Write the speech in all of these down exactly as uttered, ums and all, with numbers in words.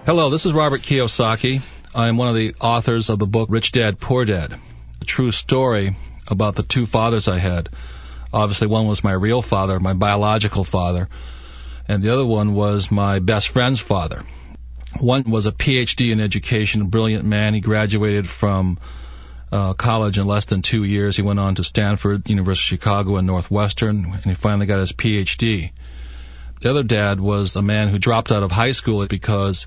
Hello, this is Robert Kiyosaki. I am one of the authors of the book Rich Dad, Poor Dad, a true story about the two fathers I had. Obviously, one was my real father, my biological father, and the other one was my best friend's father. One was a P H D in education, a brilliant man. He graduated from uh, college in less than two years. He went on to Stanford, University of Chicago, and Northwestern, and he finally got his P H D. The other dad was a man who dropped out of high school because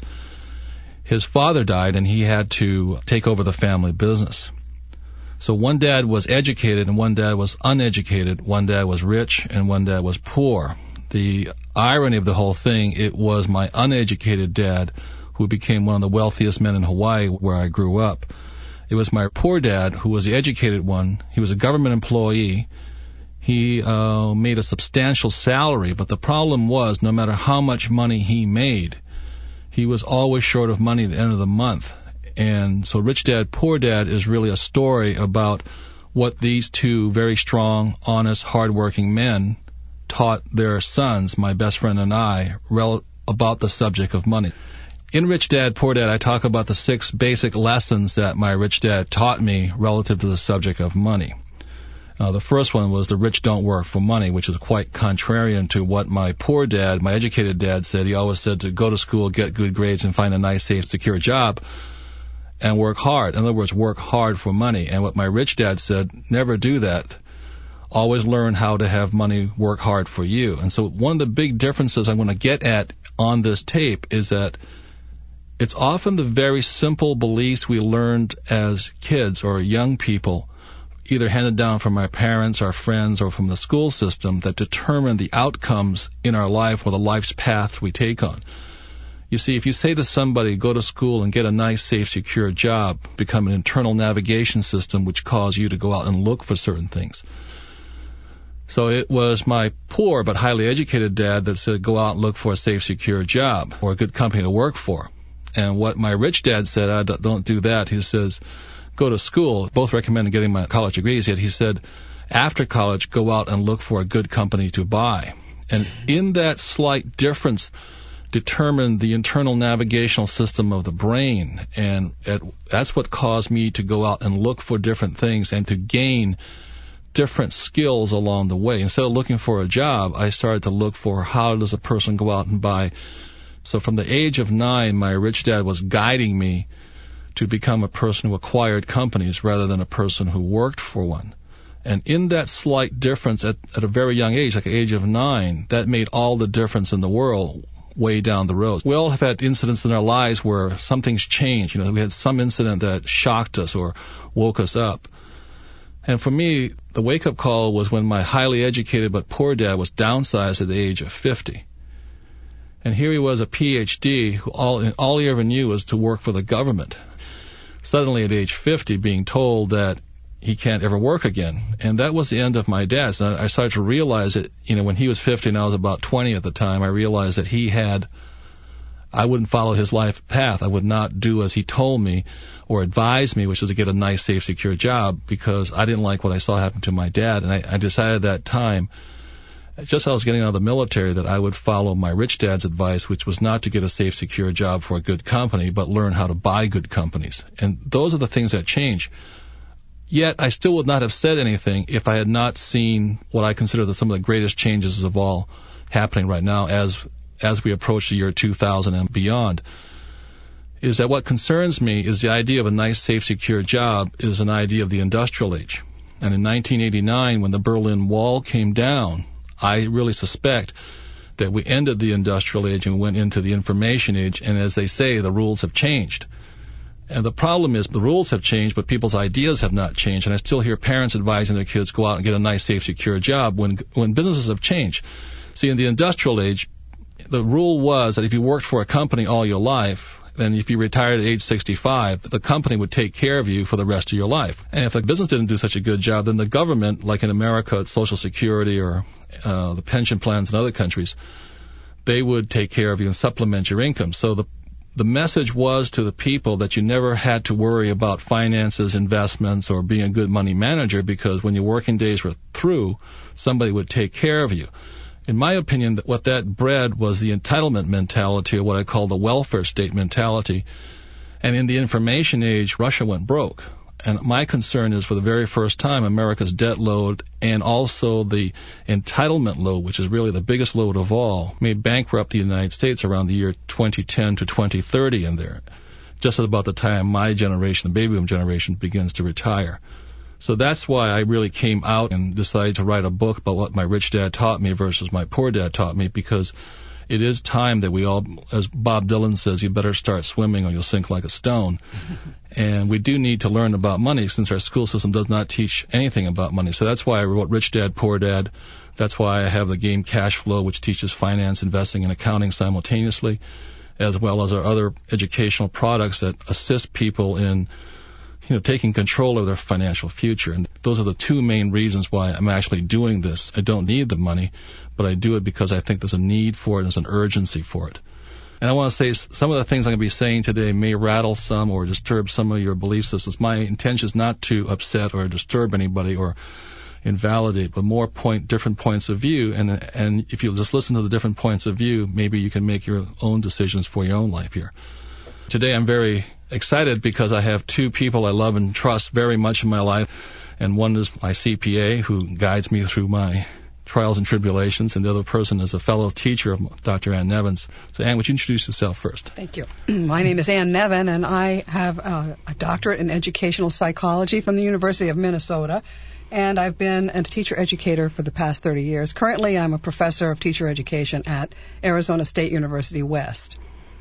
his father died and he had to take over the family business. So one dad was educated and one dad was uneducated. One dad was rich and one dad was poor. The irony of the whole thing, it was my uneducated dad who became one of the wealthiest men in Hawaii where I grew up. It was my poor dad who was the educated one. He was a government employee. He uh, made a substantial salary, but the problem was no matter how much money he made, he was always short of money at the end of the month. And so Rich Dad, Poor Dad is really a story about what these two very strong, honest, hardworking men taught their sons, my best friend and I, rel- about the subject of money. In Rich Dad, Poor Dad, I talk about the six basic lessons that my rich dad taught me relative to the subject of money. Uh, the first one was the rich don't work for money, which is quite contrarian to what my poor dad, my educated dad, said. He always said to go to school, get good grades, and find a nice, safe, secure job, and work hard. In other words, work hard for money. And what my rich dad said, never do that. Always learn how to have money work hard for you. And so one of the big differences I want to get at on this tape is that it's often the very simple beliefs we learned as kids or young people, either handed down from our parents, our friends, or from the school system, that determine the outcomes in our life or the life's path we take on. You see, if you say to somebody, go to school and get a nice, safe, secure job, become an internal navigation system which cause you to go out and look for certain things. So it was my poor but highly educated dad that said, go out and look for a safe, secure job or a good company to work for. And what my rich dad said, I don't do that. He says, go to school. Both recommended getting my college degrees, yet he said, after college, go out and look for a good company to buy. And in that slight difference determined the internal navigational system of the brain. And it, that's what caused me to go out and look for different things and to gain different skills along the way. Instead of looking for a job, I started to look for how does a person go out and buy. So from the age of nine, my rich dad was guiding me to become a person who acquired companies rather than a person who worked for one. And in that slight difference at, at a very young age, like the age of nine, that made all the difference in the world way down the road. We all have had incidents in our lives where something's changed. You know, we had some incident that shocked us or woke us up. And for me, the wake-up call was when my highly educated but poor dad was downsized at the age of fifty. And here he was, a P H D, who all, all he ever knew was to work for the government. Suddenly at age fifty being told that he can't ever work again. And that was the end of my dad. So I started to realize that, you know, when he was fifty and I was about twenty at the time, I realized that he had, I wouldn't follow his life path. I would not do as he told me or advised me, which was to get a nice, safe, secure job, because I didn't like what I saw happen to my dad. And I, I decided at that time, just as I was getting out of the military, that I would follow my rich dad's advice, which was not to get a safe, secure job for a good company, but learn how to buy good companies. And those are the things that change. Yet I still would not have said anything if I had not seen what I consider the, some of the greatest changes of all happening right now as as we approach the year two thousand and beyond, is that what concerns me is the idea of a nice, safe, secure job is an idea of the industrial age. And in nineteen eighty-nine, when the Berlin Wall came down, I really suspect that we ended the industrial age and went into the information age, and as they say, the rules have changed. And the problem is the rules have changed, but people's ideas have not changed. And I still hear parents advising their kids go out and get a nice, safe, secure job when when businesses have changed. See, in the industrial age, the rule was that if you worked for a company all your life, then if you retired at age sixty-five, the company would take care of you for the rest of your life. And if a business didn't do such a good job, then the government, like in America, it's Social Security or uh, the pension plans in other countries, they would take care of you and supplement your income. So the The message was to the people that you never had to worry about finances, investments, or being a good money manager, because when your working days were through, somebody would take care of you. In my opinion, what that bred was the entitlement mentality, or what I call the welfare state mentality. And in the information age, Russia went broke. And my concern is, for the very first time, America's debt load and also the entitlement load, which is really the biggest load of all, may bankrupt the United States around the year twenty ten to twenty thirty in there, just about the time my generation, the baby boom generation, begins to retire. So that's why I really came out and decided to write a book about what my rich dad taught me versus my poor dad taught me, because it is time that we all, as Bob Dylan says, you better start swimming or you'll sink like a stone. And we do need to learn about money, since our school system does not teach anything about money. So that's why I wrote Rich Dad, Poor Dad. That's why I have the game Cash Flow, which teaches finance, investing, and accounting simultaneously, as well as our other educational products that assist people in, you know, taking control of their financial future. And those are the two main reasons why I'm actually doing this. I don't need the money, but I do it because I think there's a need for it, there's an urgency for it. And I want to say some of the things I'm going to be saying today may rattle some or disturb some of your belief systems. My intention is not to upset or disturb anybody or invalidate, but more point different points of view. And and if you just listen to the different points of view, maybe you can make your own decisions for your own life here. Today I'm very excited because I have two people I love and trust very much in my life. And one is my C P A, who guides me through my trials and tribulations, and the other person is a fellow teacher of Doctor Ann Nevins. So, Ann, would you introduce yourself first? Thank you. My name is Ann Nevin, and I have a, a doctorate in educational psychology from the University of Minnesota, and I've been a teacher educator for the past thirty years. Currently, I'm a professor of teacher education at Arizona State University West.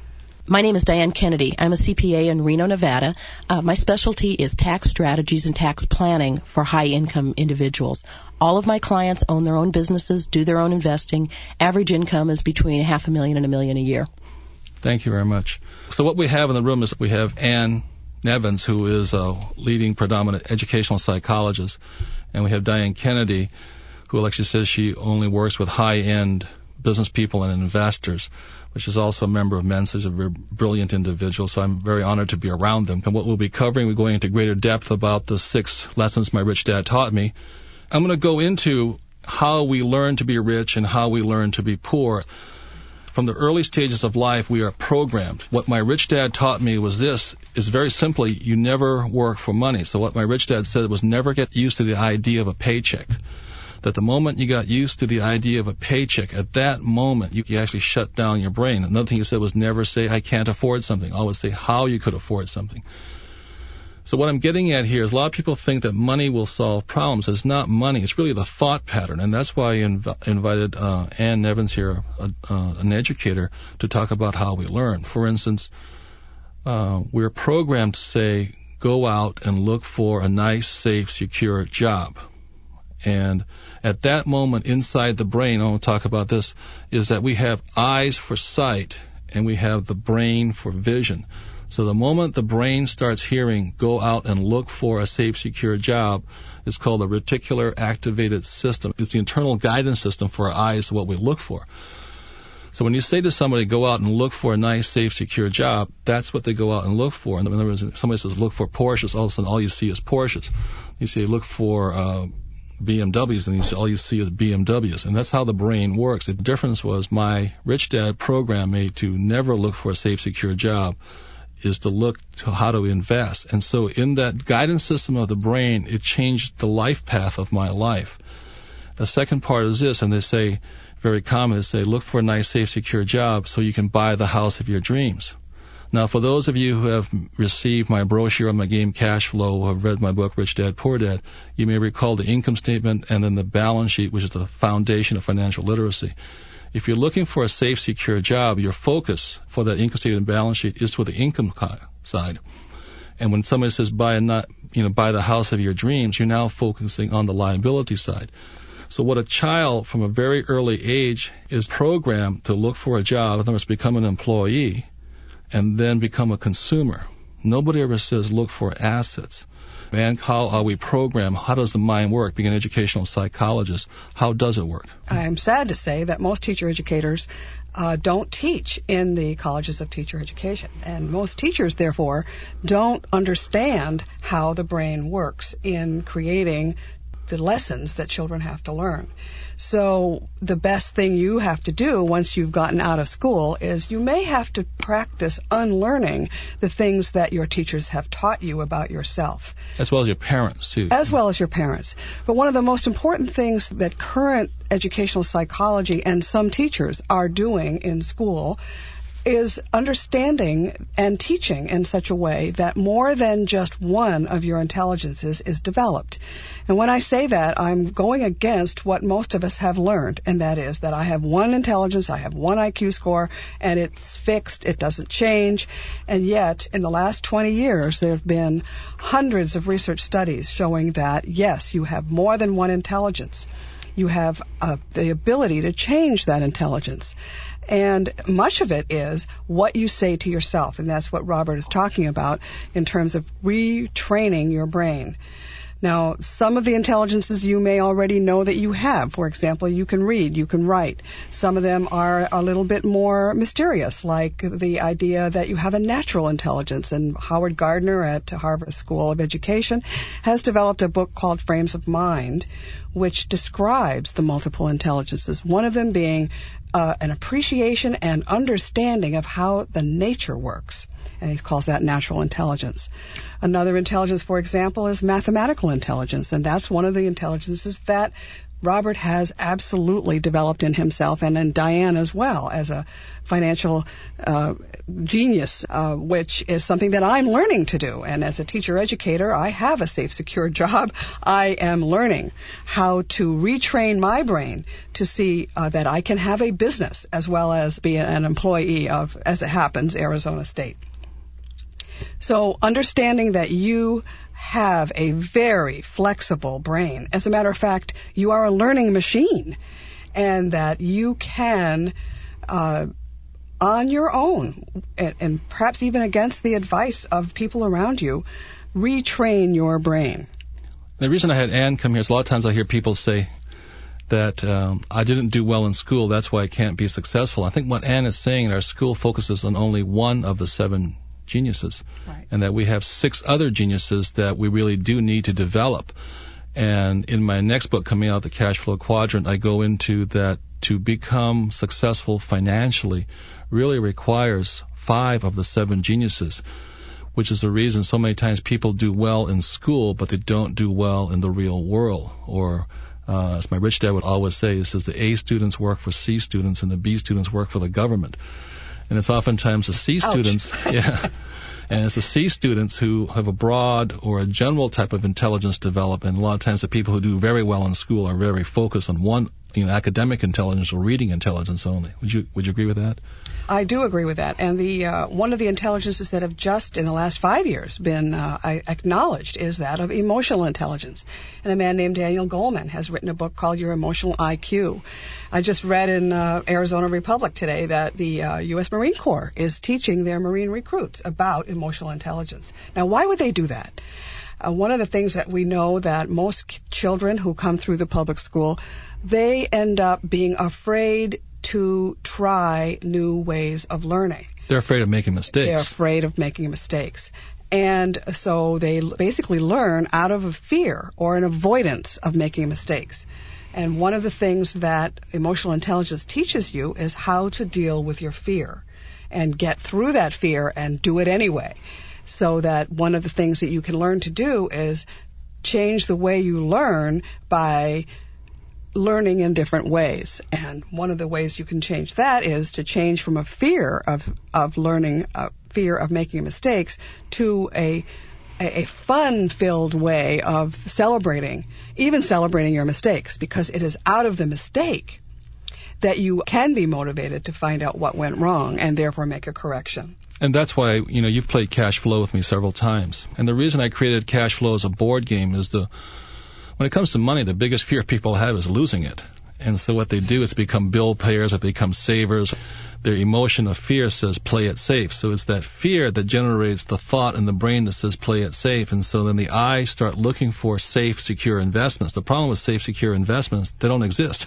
My name is Diane Kennedy. I'm a C P A in Reno, Nevada. Uh, my specialty is tax strategies and tax planning for high-income individuals. All of my clients own their own businesses, do their own investing. Average income is between half a million and a million a year. Thank you very much. So what we have in the room is we have Ann Nevins, who is a leading predominant educational psychologist, and we have Diane Kennedy, who actually says she only works with high-end business people and investors, which is also a member of Mensa. She's a very brilliant individual, so I'm very honored to be around them. And what we'll be covering, we're going into greater depth about the six lessons my rich dad taught me. I'm going to go into how we learn to be rich and how we learn to be poor. From the early stages of life, we are programmed. What my rich dad taught me was this, is very simply, you never work for money. So what my rich dad said was never get used to the idea of a paycheck. That the moment you got used to the idea of a paycheck, at that moment you, you actually shut down your brain. Another thing he said was never say, I can't afford something. Always say how you could afford something. So what I'm getting at here is a lot of people think that money will solve problems. It's not money. It's really the thought pattern. And that's why I inv- invited uh, Ann Nevins here, a, uh, an educator, to talk about how we learn. For instance, uh, we're programmed to say, go out and look for a nice, safe, secure job. And at that moment inside the brain, I want to talk about this, is that we have eyes for sight and we have the brain for vision. So the moment the brain starts hearing, go out and look for a safe, secure job, it's called the reticular activated system. It's the internal guidance system for our eyes, what we look for. So when you say to somebody, go out and look for a nice, safe, secure job, that's what they go out and look for. In other words, if somebody says, look for Porsches, all of a sudden all you see is Porsches. You say, look for uh, B M Ws, and you see, all you see is B M Ws. And that's how the brain works. The difference was my rich dad program me to never look for a safe, secure job, is to look to how to invest. And so in that guidance system of the brain, it changed the life path of my life. The second part is this, and they say, very common, they say, look for a nice, safe, secure job so you can buy the house of your dreams. Now, for those of you who have received my brochure on my game Cash Flow, who have read my book Rich Dad, Poor Dad, you may recall the income statement and then the balance sheet, which is the foundation of financial literacy. If you're looking for a safe, secure job, your focus for that income statement and balance sheet is for the income side. And when somebody says buy a not, you know, buy the house of your dreams, you're now focusing on the liability side. So what a child from a very early age is programmed to look for a job, in other words, become an employee, and then become a consumer. Nobody ever says look for assets. And how are we programmed? How does the mind work? Being an educational psychologist, how does it work? I'm sad to say that most teacher educators uh, don't teach in the colleges of teacher education. And most teachers, therefore, don't understand how the brain works in creating the lessons that children have to learn. So the best thing you have to do once you've gotten out of school is you may have to practice unlearning the things that your teachers have taught you about yourself. As well as your parents, too. As well as your parents. But one of the most important things that current educational psychology and some teachers are doing in school is understanding and teaching in such a way that more than just one of your intelligences is developed. And when I say that, I'm going against what most of us have learned, and that is that I have one intelligence, I have one I Q score, and it's fixed, it doesn't change. And yet, in the last twenty years, there have been hundreds of research studies showing that, yes, you have more than one intelligence. You have uh, the ability to change that intelligence. And much of it is what you say to yourself, and that's what Robert is talking about in terms of retraining your brain. Now, some of the intelligences you may already know that you have. For example, you can read, you can write. Some of them are a little bit more mysterious, like the idea that you have a natural intelligence. And Howard Gardner at Harvard School of Education has developed a book called Frames of Mind, which describes the multiple intelligences, one of them being uh, an appreciation and understanding of how the nature works. And he calls that natural intelligence. Another intelligence, for example, is mathematical intelligence, and that's one of the intelligences that Robert has absolutely developed in himself and in Diane as well as a financial uh, genius, uh, which is something that I'm learning to do. And as a teacher-educator, I have a safe, secure job. I am learning how to retrain my brain to see uh, that I can have a business as well as be an employee of, as it happens, Arizona State. So understanding that you have a very flexible brain. As a matter of fact, you are a learning machine, and that you can, uh, on your own, and, and perhaps even against the advice of people around you, retrain your brain. The reason I had Ann come here is a lot of times I hear people say that um, I didn't do well in school, that's why I can't be successful. I think what Ann is saying, our school focuses on only one of the seven geniuses, right, and that we have six other geniuses that we really do need to develop. And in my next book coming out, The Cash Flow Quadrant, I go into that to become successful financially really requires five of the seven geniuses, which is the reason so many times people do well in school, but they don't do well in the real world. Or uh, as my rich dad would always say, he says the A students work for C students and the B students work for the government. And it's oftentimes the C students, yeah, and it's the C students who have a broad or a general type of intelligence development. A lot of times the people who do very well in school are very focused on one, you know, academic intelligence or reading intelligence only. Would you would you agree with that? I do agree with that. And the uh, one of the intelligences that have just in the last five years been uh, acknowledged is that of emotional intelligence. And a man named Daniel Goleman has written a book called Your Emotional I Q. I just read in uh, Arizona Republic today that the uh, U S Marine Corps is teaching their Marine recruits about emotional intelligence. Now, why would they do that? Uh, one of the things that we know that most children who come through the public school, they end up being afraid to try new ways of learning. They're afraid of making mistakes. They're afraid of making mistakes. And so they basically learn out of a fear or an avoidance of making mistakes. And one of the things that emotional intelligence teaches you is how to deal with your fear and get through that fear and do it anyway. So that one of the things that you can learn to do is change the way you learn by learning in different ways. And one of the ways you can change that is to change from a fear of, of learning, a fear of making mistakes, to a a fun-filled way of celebrating, even celebrating your mistakes, because it is out of the mistake that you can be motivated to find out what went wrong and therefore make a correction. And that's why, you know, you've played Cash Flow with me several times. And the reason I created Cash Flow as a board game is the, when it comes to money, the biggest fear people have is losing it. And so what they do is become bill payers or become savers. Their emotion of fear says play it safe. So it's that fear that generates the thought in the brain that says play it safe. And so then the eyes start looking for safe, secure investments. The problem with safe, secure investments, they don't exist.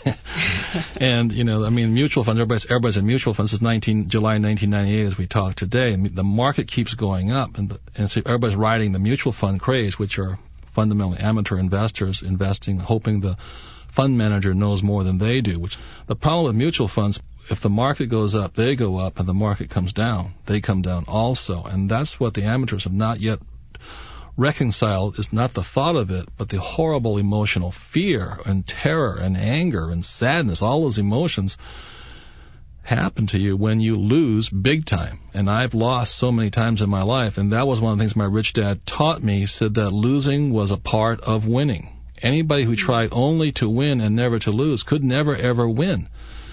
And, you know, I mean, mutual funds, everybody's, everybody's in mutual funds since nineteen, July nineteen ninety-eight as we talk today. I mean, the market keeps going up, and, the, and so everybody's riding the mutual fund craze, which are fundamentally amateur investors investing, hoping the fund manager knows more than they do. Which the problem with mutual funds, if the market goes up, they go up, and the market comes down, they come down also. And that's what the amateurs have not yet reconciled, is not the thought of it, but the horrible emotional fear and terror and anger and sadness. All those emotions happen to you when you lose big time. And I've lost so many times in my life, and that was one of the things my rich dad taught me. He said that losing was a part of winning. Anybody who tried only to win and never to lose could never, ever win.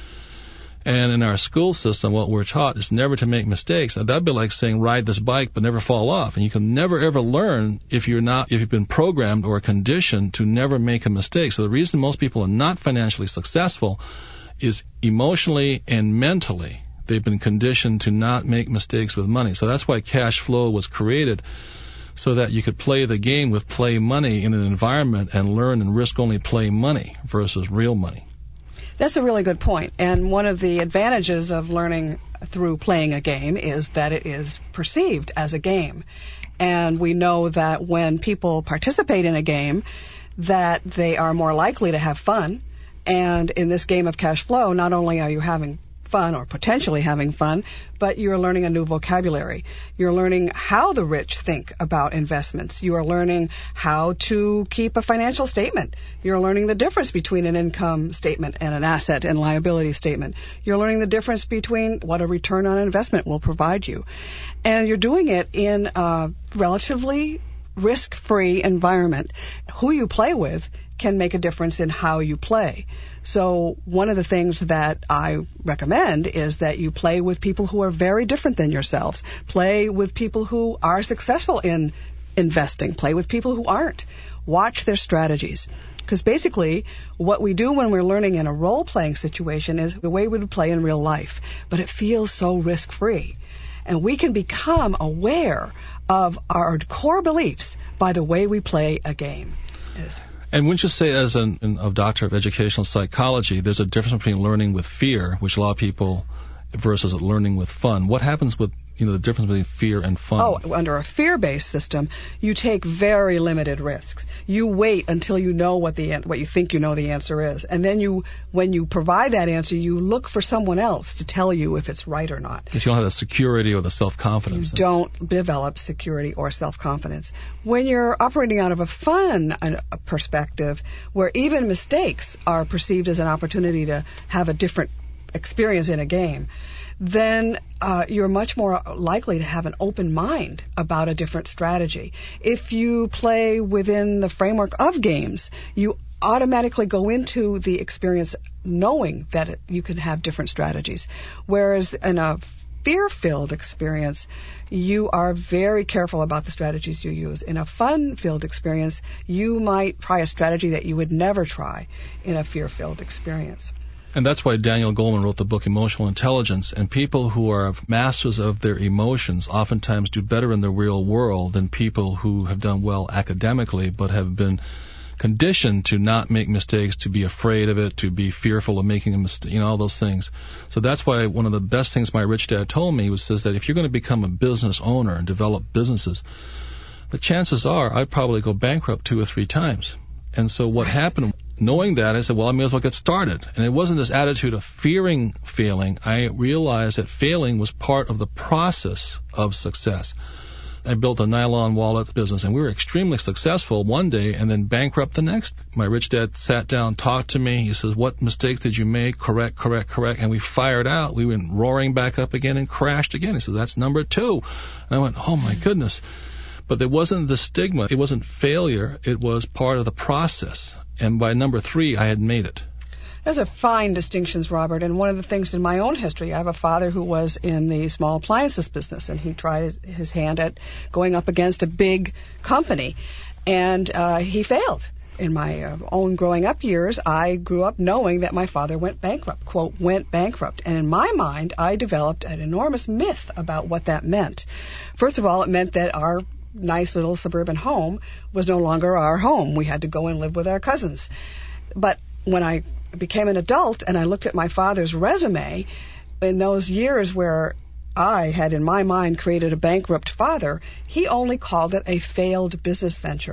And in our school system, what we're taught is never to make mistakes. Now, that'd be like saying ride this bike but never fall off. And you can never, ever learn if you're not, if you've been programmed or conditioned to never make a mistake. So the reason most people are not financially successful is emotionally and mentally they've been conditioned to not make mistakes with money. So that's why cash flow was created, so that you could play the game with play money in an environment and learn and risk only play money versus real money. That's a really good point. And one of the advantages of learning through playing a game is that it is perceived as a game. And we know that when people participate in a game, that they are more likely to have fun. And in this game of cash flow, not only are you having fun or potentially having fun, but you're learning a new vocabulary. You're learning how the rich think about investments. You are learning how to keep a financial statement. You're learning the difference between an income statement and an asset and liability statement. You're learning the difference between what a return on investment will provide you. And you're doing it in a relatively risk-free environment. Who you play with can make a difference in how you play. So one of the things that I recommend is that you play with people who are very different than yourselves. Play with people who are successful in investing. Play with people who aren't. Watch their strategies. Because basically, what we do when we're learning in a role-playing situation is the way we would play in real life. But it feels so risk-free. And we can become aware of our core beliefs by the way we play a game. Yes. And wouldn't you say, as an, an, a doctor of educational psychology, there's a difference between learning with fear, which a lot of people, versus learning with fun? What happens with, you know, the difference between fear and fun? Oh, under a fear-based system, you take very limited risks. You wait until you know what the what you think you know the answer is, and then you, when you provide that answer, you look for someone else to tell you if it's right or not. Because you don't have the security or the self-confidence. You don't develop security or self-confidence. When you're operating out of a fun perspective, where even mistakes are perceived as an opportunity to have a different experience in a game, then uh, you're much more likely to have an open mind about a different strategy. If you play within the framework of games, you automatically go into the experience knowing that it, you can have different strategies. Whereas in a fear-filled experience, you are very careful about the strategies you use. In a fun-filled experience, you might try a strategy that you would never try in a fear-filled experience. And that's why Daniel Goleman wrote the book Emotional Intelligence. And people who are masters of their emotions oftentimes do better in the real world than people who have done well academically but have been conditioned to not make mistakes, to be afraid of it, to be fearful of making a mistake, you know, all those things. So that's why one of the best things my rich dad told me was says that if you're going to become a business owner and develop businesses, the chances are I'd probably go bankrupt two or three times. And so what happened, knowing that, I said, well, I may as well get started. And it wasn't this attitude of fearing failing. I realized that failing was part of the process of success. I built a nylon wallet business, and we were extremely successful one day and then bankrupt the next. My rich dad sat down, talked to me. He says, what mistakes did you make? Correct, correct, correct. And we fired out. We went roaring back up again and crashed again. He said, that's number two. And I went, oh, my goodness. But there wasn't the stigma. It wasn't failure. It was part of the process. And by number three, I had made it. Those are fine distinctions, Robert. And one of the things in my own history, I have a father who was in the small appliances business, and he tried his, his hand at going up against a big company, and uh, he failed. In my uh, own growing up years, I grew up knowing that my father went bankrupt, quote, went bankrupt. And in my mind, I developed an enormous myth about what that meant. First of all, it meant that our nice little suburban home was no longer our home. We had to go and live with our cousins. But when I became an adult and I looked at my father's resume, in those years where I had in my mind created a bankrupt father, he only called it a failed business venture.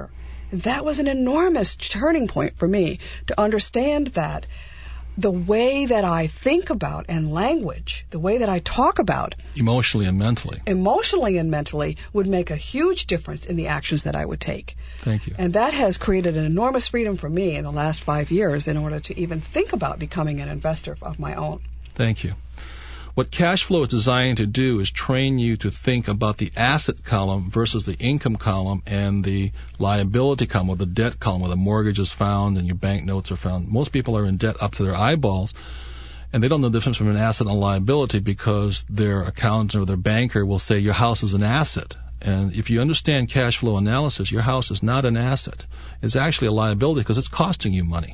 That was an enormous turning point for me to understand that the way that I think about and language, the way that I talk about emotionally and mentally, emotionally and mentally would make a huge difference in the actions that I would take. Thank you. And that has created an enormous freedom for me in the last five years in order to even think about becoming an investor of my own. Thank you. What cash flow is designed to do is train you to think about the asset column versus the income column and the liability column, or the debt column, where the mortgage is found and your bank notes are found. Most people are in debt up to their eyeballs, and they don't know the difference between an asset and a liability because their accountant or their banker will say your house is an asset. And if you understand cash flow analysis, your house is not an asset. It's actually a liability because it's costing you money.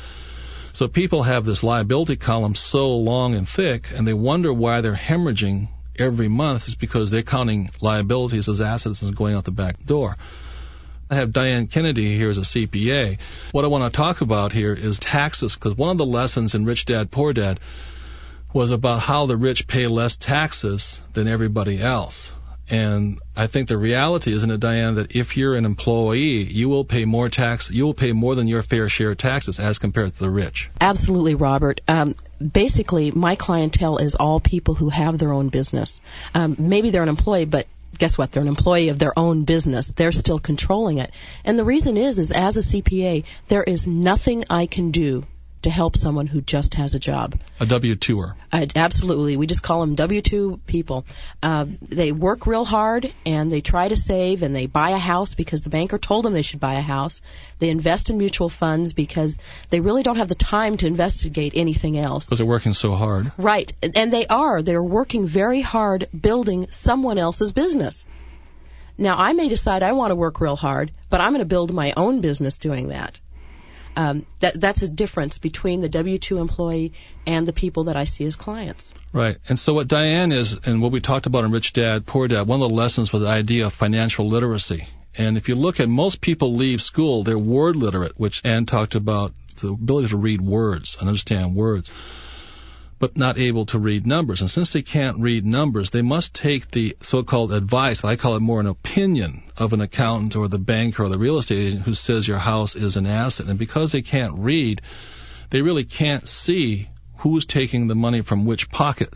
So people have this liability column so long and thick, and they wonder why they're hemorrhaging every month. It's because they're counting liabilities as assets and going out the back door. I have Diane Kennedy here as a C P A. What I want to talk about here is taxes, because one of the lessons in Rich Dad, Poor Dad was about how the rich pay less taxes than everybody else. And I think the reality, isn't it, Diane, that if you're an employee, you will pay more tax, you will pay more than your fair share of taxes as compared to the rich. Absolutely, Robert. Um, basically, my clientele is all people who have their own business. Um, maybe they're an employee, but guess what? They're an employee of their own business. They're still controlling it. And the reason is, is as a C P A, there is nothing I can do to help someone who just has a job. A W two-er. Uh, absolutely. We just call them W two people. Uh, they work real hard, and they try to save, and they buy a house because the banker told them they should buy a house. They invest in mutual funds because they really don't have the time to investigate anything else. Because they're working so hard. Right. And they are. They're working very hard building someone else's business. Now, I may decide I want to work real hard, but I'm going to build my own business doing that. Um, that, that's a difference between the W two employee and the people that I see as clients. Right. And so what Diane is, and what we talked about in Rich Dad, Poor Dad, one of the lessons was the idea of financial literacy. And if you look at most people leave school, they're word literate, which Ann talked about, the ability to read words and understand words, but not able to read numbers. And since they can't read numbers, they must take the so-called advice, I call it more an opinion, of an accountant or the banker or the real estate agent who says your house is an asset. And because they can't read, they really can't see who's taking the money from which pocket.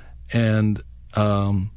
And um,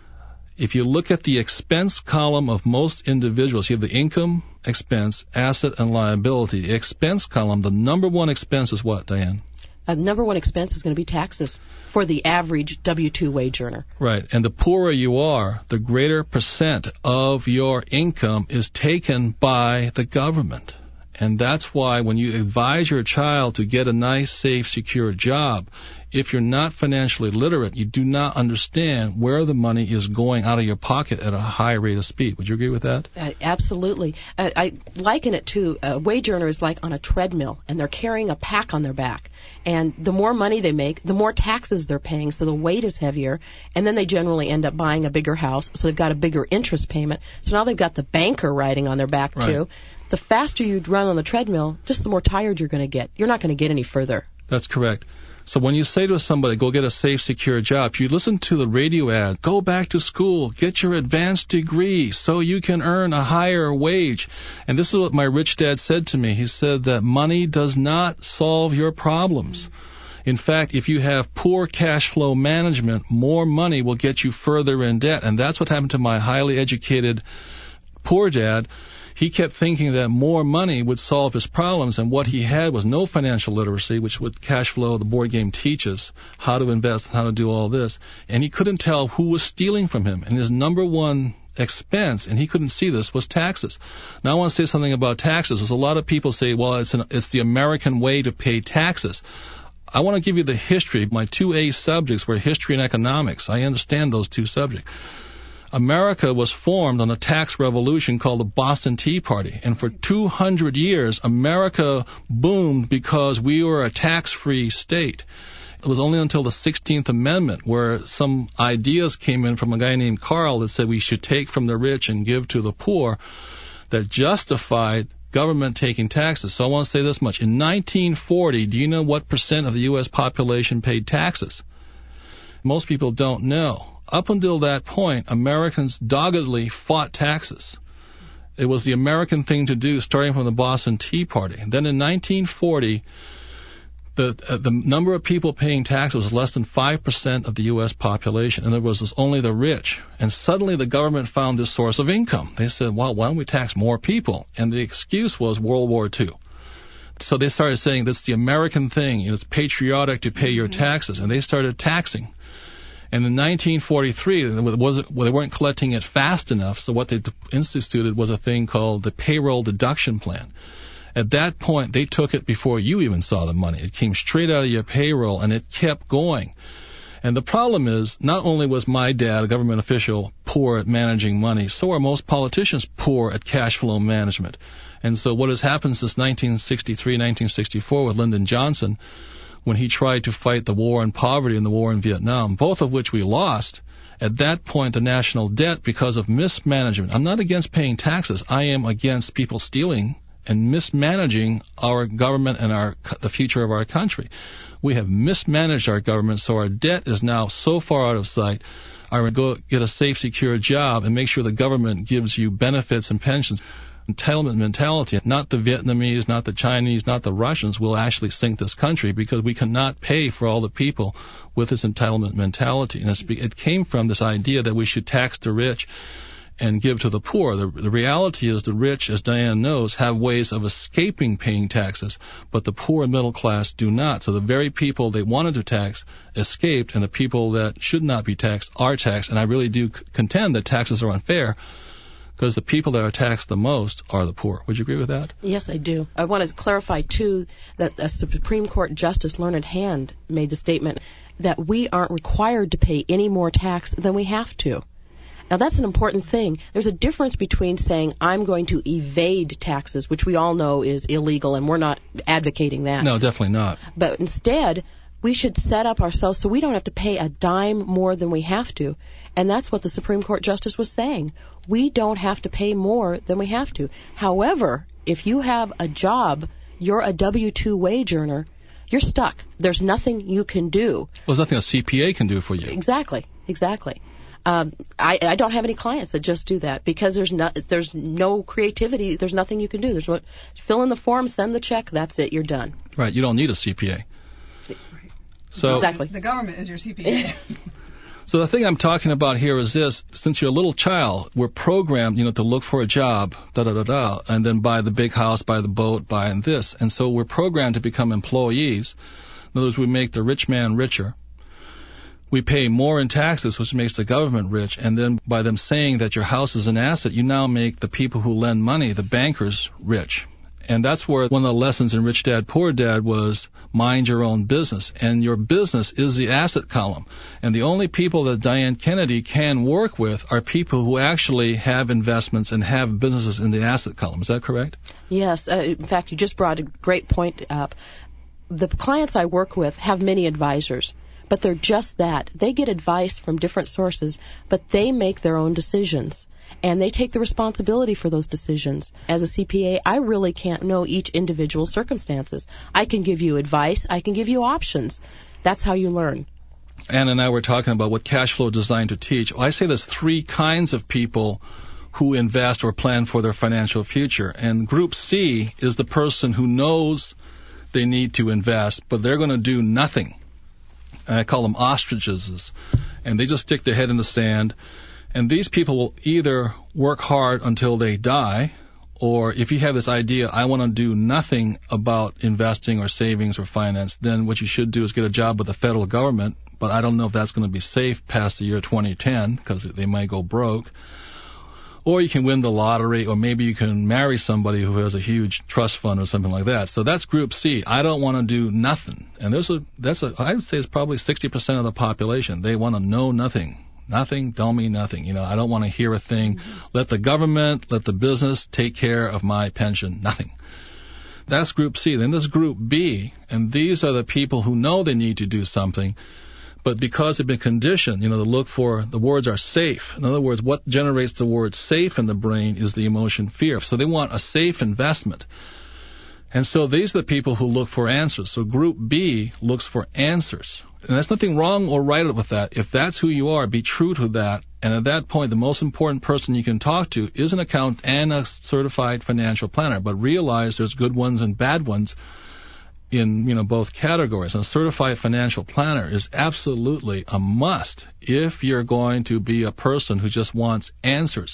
if you look at the expense column of most individuals, you have the income, expense, asset, and liability. The expense column, the number one expense is what, Diane? Uh, number one expense is going to be taxes for the average W two wage earner. Right. And the poorer you are, the greater percent of your income is taken by the government. And that's why when you advise your child to get a nice, safe, secure job, if you're not financially literate, you do not understand where the money is going out of your pocket at a high rate of speed. Would you agree with that? Uh, absolutely. Uh, I liken it to a wage earner is like on a treadmill, and they're carrying a pack on their back. And the more money they make, the more taxes they're paying, so the weight is heavier. And then they generally end up buying a bigger house, so they've got a bigger interest payment. So now they've got the banker riding on their back, right, too. The faster you run on the treadmill, just the more tired you're going to get. You're not going to get any further. That's correct. So when you say to somebody, go get a safe, secure job, if you listen to the radio ad, go back to school, get your advanced degree so you can earn a higher wage. And this is what my rich dad said to me. He said that money does not solve your problems. In fact, if you have poor cash flow management, more money will get you further in debt. And that's what happened to my highly educated poor dad. He kept thinking that more money would solve his problems, and what he had was no financial literacy, which with cash flow, the board game teaches how to invest, how to do all this. And he couldn't tell who was stealing from him. And his number one expense, and he couldn't see this, was taxes. Now I want to say something about taxes. There's a lot of people say, well, it's, an, it's the American way to pay taxes. I want to give you the history. My two A subjects were history and economics. I understand those two subjects. America was formed on a tax revolution called the Boston Tea Party. And for two hundred years, America boomed because we were a tax-free state. It was only until the sixteenth Amendment where some ideas came in from a guy named Carl that said we should take from the rich and give to the poor that justified government taking taxes. So I want to say this much. In nineteen forty, do you know what percent of the U S population paid taxes? Most people don't know. Up until that point, Americans doggedly fought taxes. It was the American thing to do, starting from the Boston Tea Party. And then in nineteen forty, the uh, the number of people paying taxes was less than five percent of the U S population, and there was this, only the rich. And suddenly the government found this source of income. They said, well, why don't we tax more people? And the excuse was World War Two. So they started saying that's the American thing. You know, it's patriotic to pay your taxes, and they started taxing. And in nineteen forty-three, it wasn't, well, they weren't collecting it fast enough, so what they instituted was a thing called the payroll deduction plan. At that point, they took it before you even saw the money. It came straight out of your payroll, and it kept going. And the problem is, not only was my dad, a government official, poor at managing money, so are most politicians poor at cash flow management. And so what has happened since nineteen sixty-three, nineteen sixty-four with Lyndon Johnson, when he tried to fight the war on poverty and the war in Vietnam, both of which we lost, at that point the national debt, because of mismanagement. I'm not against paying taxes. I am against people stealing and mismanaging our government and our the future of our country. We have mismanaged our government, so our debt is now so far out of sight. I would go get a safe, secure job and make sure the government gives you benefits and pensions. Entitlement mentality, not the Vietnamese, not the Chinese, not the Russians, will actually sink this country, because we cannot pay for all the people with this entitlement mentality. And it's, it came from this idea that we should tax the rich and give to the poor. The, the reality is the rich, as Diane knows, have ways of escaping paying taxes, but the poor and middle class do not. So the very people they wanted to tax escaped, and the people that should not be taxed are taxed. And I really do c- contend that taxes are unfair, because the people that are taxed the most are the poor. Would you agree with that? Yes, I do. I want to clarify, too, that a Supreme Court Justice Learned Hand made the statement that we aren't required to pay any more tax than we have to. Now, that's an important thing. There's a difference between saying, I'm going to evade taxes, which we all know is illegal, and we're not advocating that. No, definitely not. But instead, we should set up ourselves so we don't have to pay a dime more than we have to. And that's what the Supreme Court Justice was saying. We don't have to pay more than we have to. However, if you have a job, you're a W two wage earner, you're stuck. There's nothing you can do. Well, there's nothing a C P A can do for you. Exactly, exactly. Um, I, I don't have any clients that just do that, because there's no, there's no creativity. There's nothing you can do. There's what, fill in the form, send the check, that's it, you're done. Right, you don't need a C P A. So exactly. The government is your C P A. So the thing I'm talking about here is this: since you're a little child, we're programmed, you know, to look for a job, da da da da, and then buy the big house, buy the boat, buy and this. And so we're programmed to become employees. In other words, we make the rich man richer. We pay more in taxes, which makes the government rich. And then by them saying that your house is an asset, you now make the people who lend money, the bankers, rich. And that's where one of the lessons in Rich Dad, Poor Dad was mind your own business. And your business is the asset column. And the only people that Diane Kennedy can work with are people who actually have investments and have businesses in the asset column. Is that correct? Yes. Uh, in fact, you just brought a great point up. The clients I work with have many advisors, but they're just that. They get advice from different sources, but they make their own decisions. And they take the responsibility for those decisions. As a C P A, I really can't know each individual circumstances. I can give you advice. I can give you options. That's how you learn. Ann and I were talking about what cash flow is designed to teach. I say there's three kinds of people who invest or plan for their financial future. And Group C is the person who knows they need to invest, but they're going to do nothing. And I call them ostriches. And they just stick their head in the sand. And these people will either work hard until they die, or if you have this idea, I want to do nothing about investing or savings or finance, then what you should do is get a job with the federal government. But I don't know if that's going to be safe past the year twenty ten, because they might go broke. Or you can win the lottery, or maybe you can marry somebody who has a huge trust fund or something like that. So that's Group C. I don't want to do nothing. And there's a, that's a, I would say it's probably sixty percent of the population. They want to know nothing. Nothing, don't mean nothing. You know, I don't want to hear a thing. Let the government, let the business take care of my pension. Nothing. That's Group C. Then there's Group B, and these are the people who know they need to do something, but because they've been conditioned, you know, to look for, the words are safe. In other words, what generates the word safe in the brain is the emotion fear. So they want a safe investment. And so these are the people who look for answers. So Group B looks for answers. And there's nothing wrong or right with that. If that's who you are, be true to that. And at that point, the most important person you can talk to is an accountant and a certified financial planner. But realize there's good ones and bad ones in, you know, both categories. And a certified financial planner is absolutely a must if you're going to be a person who just wants answers.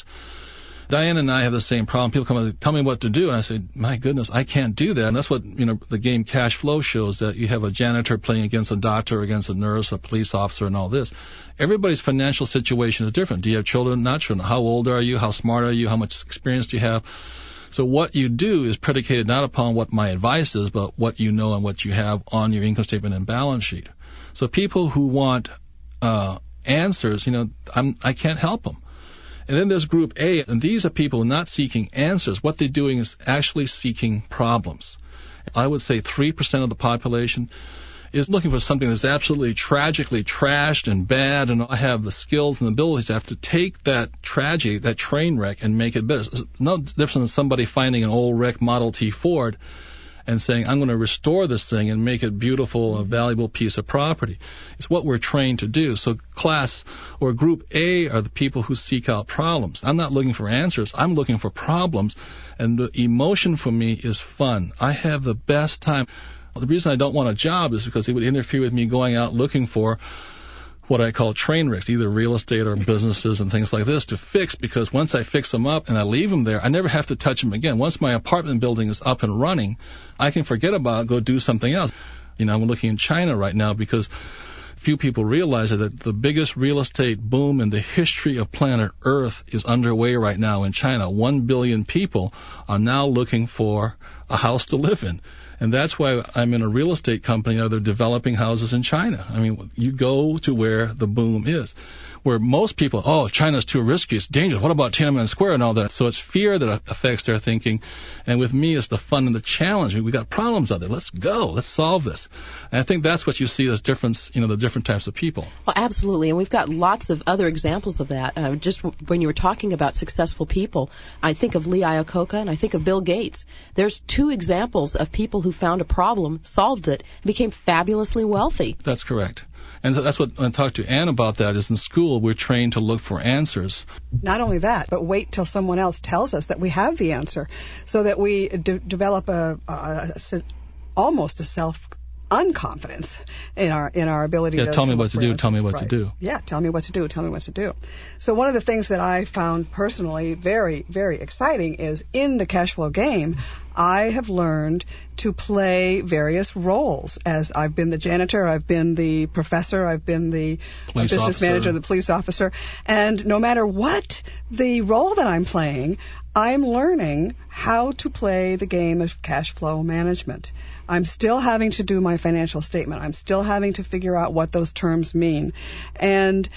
Diane and I have the same problem. People come and tell me what to do, and I say, my goodness, I can't do that. And that's what, you know, the game Cash Flow shows, that you have a janitor playing against a doctor, against a nurse, a police officer, and all this. Everybody's financial situation is different. Do you have children? Not children. How old are you? How smart are you? How much experience do you have? So what you do is predicated not upon what my advice is, but what you know and what you have on your income statement and balance sheet. So people who want uh, answers, you know, I'm, I can't help them. And then there's Group A, and these are people not seeking answers. What they're doing is actually seeking problems. I would say three percent of the population is looking for something that's absolutely tragically trashed and bad, and I have the skills and abilities to have to take that tragedy, that train wreck, and make it better. It's no different than somebody finding an old wrecked Model T Ford and saying, I'm going to restore this thing and make it beautiful, a valuable piece of property. It's what we're trained to do. So class or Group A are the people who seek out problems. I'm not looking for answers. I'm looking for problems. And the emotion for me is fun. I have the best time. The reason I don't want a job is because it would interfere with me going out looking for what I call train wrecks, either real estate or businesses and things like this to fix, because once I fix them up and I leave them there, I never have to touch them again. Once my apartment building is up and running, I can forget about it, go do something else. You know, I'm looking in China right now because few people realize that the biggest real estate boom in the history of planet Earth is underway right now in China. One billion people are now looking for a house to live in. And that's why I'm in a real estate company. Now they're developing houses in China. I mean, you go to where the boom is. Where most people, oh, China's too risky, it's dangerous. What about Tiananmen Square and all that? So it's fear that affects their thinking. And with me, it's the fun and the challenge. We got problems out there. Let's go. Let's solve this. And I think that's what you see as difference, you know, the different types of people. Well, absolutely. And we've got lots of other examples of that. Uh, just when you were talking about successful people, I think of Lee Iacocca and I think of Bill Gates. There's two examples of people who found a problem, solved it, and became fabulously wealthy. That's correct. And that's what I talked to Ann about. That is, in school we're trained to look for answers. Not only that, but wait till someone else tells us that we have the answer, so that we de- develop a, a, a almost a self unconfidence in our in our ability yeah, to tell me to what to do, answers. tell me what right. to do. Yeah, tell me what to do, tell me what to do. So one of the things that I found personally very, very exciting is in the cash flow game, I have learned to play various roles. As I've been the janitor, I've been the professor, I've been the police business officer. manager, the police officer. And no matter what the role that I'm playing, I'm learning how to play the game of cash flow management. I'm still having to do my financial statement. I'm still having to figure out what those terms mean. And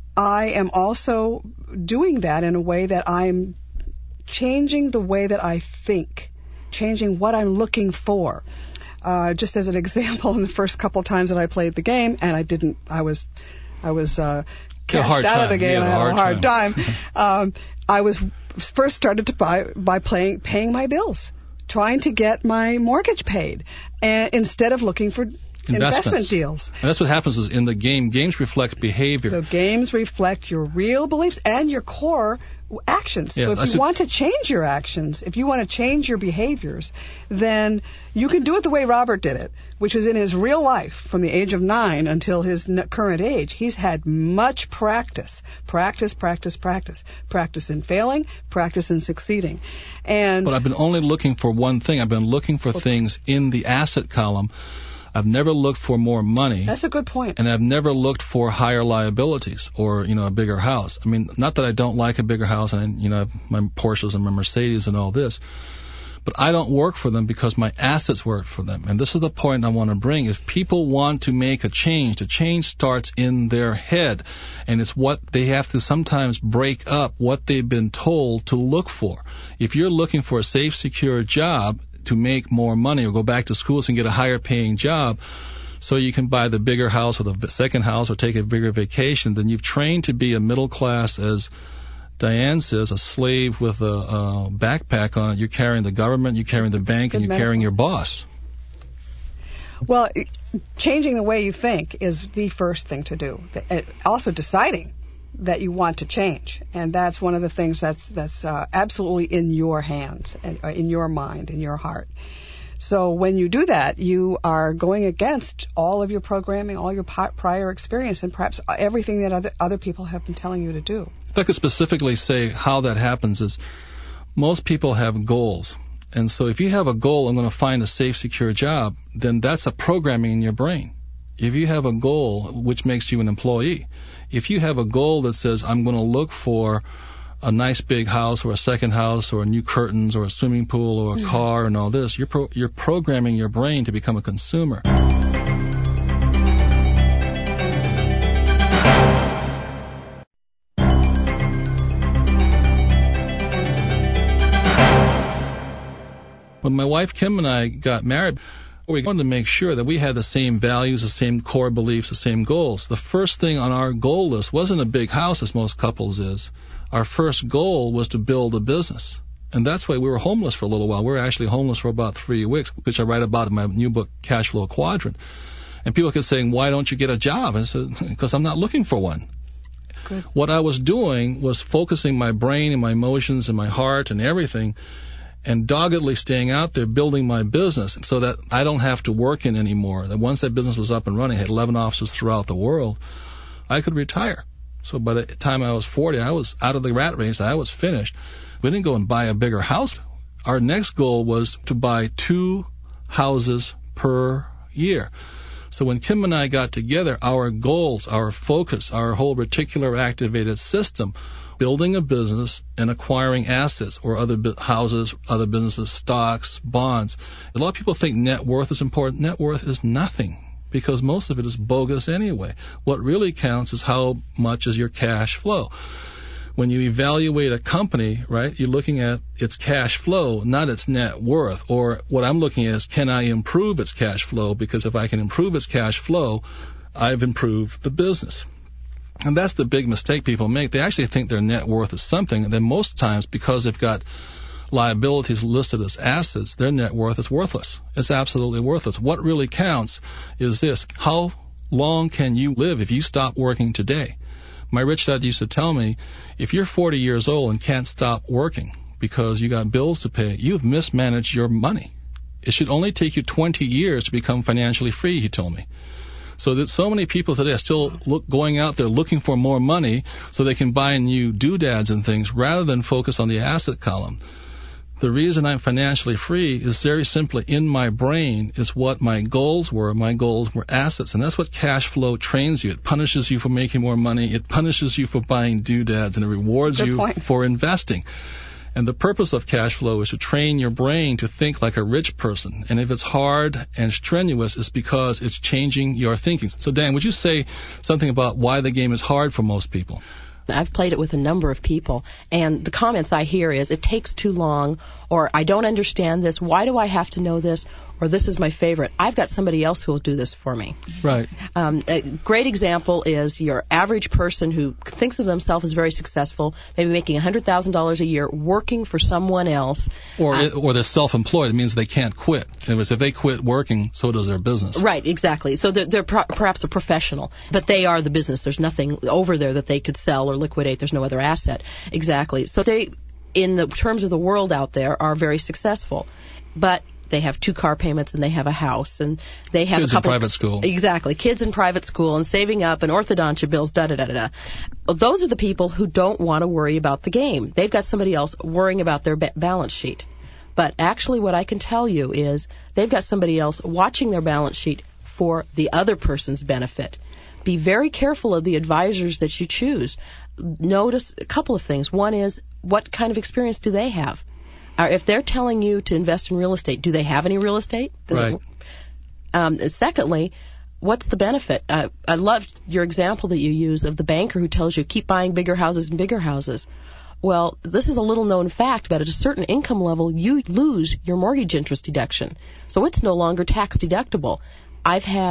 I am also doing that in a way that I'm changing the way that I think, changing what I'm looking for. Uh, just as an example, in the first couple times that I played the game, and I didn't, I was, I was uh, cashed out of the game. I had a hard time. um, I was first started to buy by playing, paying my bills, trying to get my mortgage paid, and instead of looking for investment deals. And that's what happens is in the game, games reflect behavior. So games reflect your real beliefs and your core actions. Yeah, so if you said, want to change your actions, if you want to change your behaviors, then you can do it the way Robert did it, which was in his real life from the age of nine until his current age. He's had much practice, practice, practice, practice, practice in failing, practice in succeeding. And but I've been only looking for one thing. I've been looking for things in the asset column. I've never looked for more money. That's a good point. And I've never looked for higher liabilities or, you know, a bigger house. I mean, not that I don't like a bigger house and, you know, I have my Porsches and my Mercedes and all this, but I don't work for them because my assets work for them. And this is the point I want to bring. If people want to make a change, the change starts in their head. And it's what they have to sometimes break up what they've been told to look for. If you're looking for a safe, secure job, to make more money or go back to school and get a higher paying job so you can buy the bigger house or the second house or take a bigger vacation, then you've trained to be a middle class, as Diane says, a slave with a, a backpack on it. You're carrying the government, you're carrying the bank, and you're metaphor. carrying your boss. Well, changing the way you think is the first thing to do. Also deciding that you want to change, and that's one of the things that's that's uh, absolutely in your hands, and uh, in your mind, in your heart. So when you do that, you are going against all of your programming, all your prior experience, and perhaps everything that other other people have been telling you to do. If I could specifically say how that happens is, most people have goals. And so if you have a goal, I'm going to find a safe, secure job, then that's a programming in your brain. If you have a goal which makes you an employee, if you have a goal that says, I'm going to look for a nice big house or a second house or new curtains or a swimming pool or a mm-hmm. car and all this, you're pro- you're programming your brain to become a consumer. When my wife Kim and I got married, we wanted to make sure that we had the same values, the same core beliefs, the same goals. The first thing on our goal list wasn't a big house, as most couples is. Our first goal was to build a business. And that's why we were homeless for a little while. We were actually homeless for about three weeks, which I write about in my new book, Cash Flow Quadrant. And people kept saying, why don't you get a job? I said, because I'm not looking for one. Good. What I was doing was focusing my brain and my emotions and my heart and everything and doggedly staying out there building my business so that I don't have to work in anymore. That once that business was up and running, I had eleven offices throughout the world, I could retire. So by the time I was forty, I was out of the rat race. I was finished. We didn't go and buy a bigger house. Our next goal was to buy two houses per year. So when Kim and I got together, our goals, our focus, our whole reticular activated system, building a business and acquiring assets or other bu- houses, other businesses, stocks, bonds. A lot of people think net worth is important. Net worth is nothing because most of it is bogus anyway. What really counts is how much is your cash flow. When you evaluate a company, right, you're looking at its cash flow, not its net worth. Or what I'm looking at is, can I improve its cash flow? Because if I can improve its cash flow, I've improved the business. And that's the big mistake people make. They actually think their net worth is something, and then most times, because they've got liabilities listed as assets, their net worth is worthless. It's absolutely worthless. What really counts is this: how long can you live if you stop working today? My rich dad used to tell me, if you're forty years old and can't stop working because you got bills to pay, you've mismanaged your money. It should only take you twenty years to become financially free, he told me. So that so many people today are still look, going out there looking for more money so they can buy new doodads and things rather than focus on the asset column. The reason I'm financially free is very simply in my brain is what my goals were. My goals were assets, and that's what cash flow trains you. It punishes you for making more money. It punishes you for buying doodads, and it rewards you point. for investing. And the purpose of cash flow is to train your brain to think like a rich person. And if it's hard and strenuous, it's because it's changing your thinking. So, Dan, would you say something about why the game is hard for most people? I've played it with a number of people, and the comments I hear is, it takes too long, or I don't understand this, why do I have to know this, or this is my favorite, I've got somebody else who will do this for me. Right. Um, a great example is your average person who thinks of themselves as very successful, maybe making one hundred thousand dollars a year, working for someone else. Or uh, or they're self-employed. It means they can't quit. If they quit working, so does their business. Right, exactly. So they're, they're pro- perhaps a professional, but they are the business. There's nothing over there that they could sell or liquidate. There's no other asset. Exactly. So they, in the terms of the world out there, are very successful. But they have two car payments and they have a house and they have kids a couple in private school. Exactly, kids in private school and saving up and orthodontia bills. Da da da da. Those are the people who don't want to worry about the game. They've got somebody else worrying about their ba- balance sheet. But actually, what I can tell you is they've got somebody else watching their balance sheet for the other person's benefit. Be very careful of the advisors that you choose. Notice a couple of things. One is, what kind of experience do they have? Or if they're telling you to invest in real estate, do they have any real estate? Does right. It, um, secondly, what's the benefit? Uh, I loved your example that you used of the banker who tells you keep buying bigger houses and bigger houses. Well, this is a little known fact, but at a certain income level, you lose your mortgage interest deduction. So it's no longer tax deductible. I've had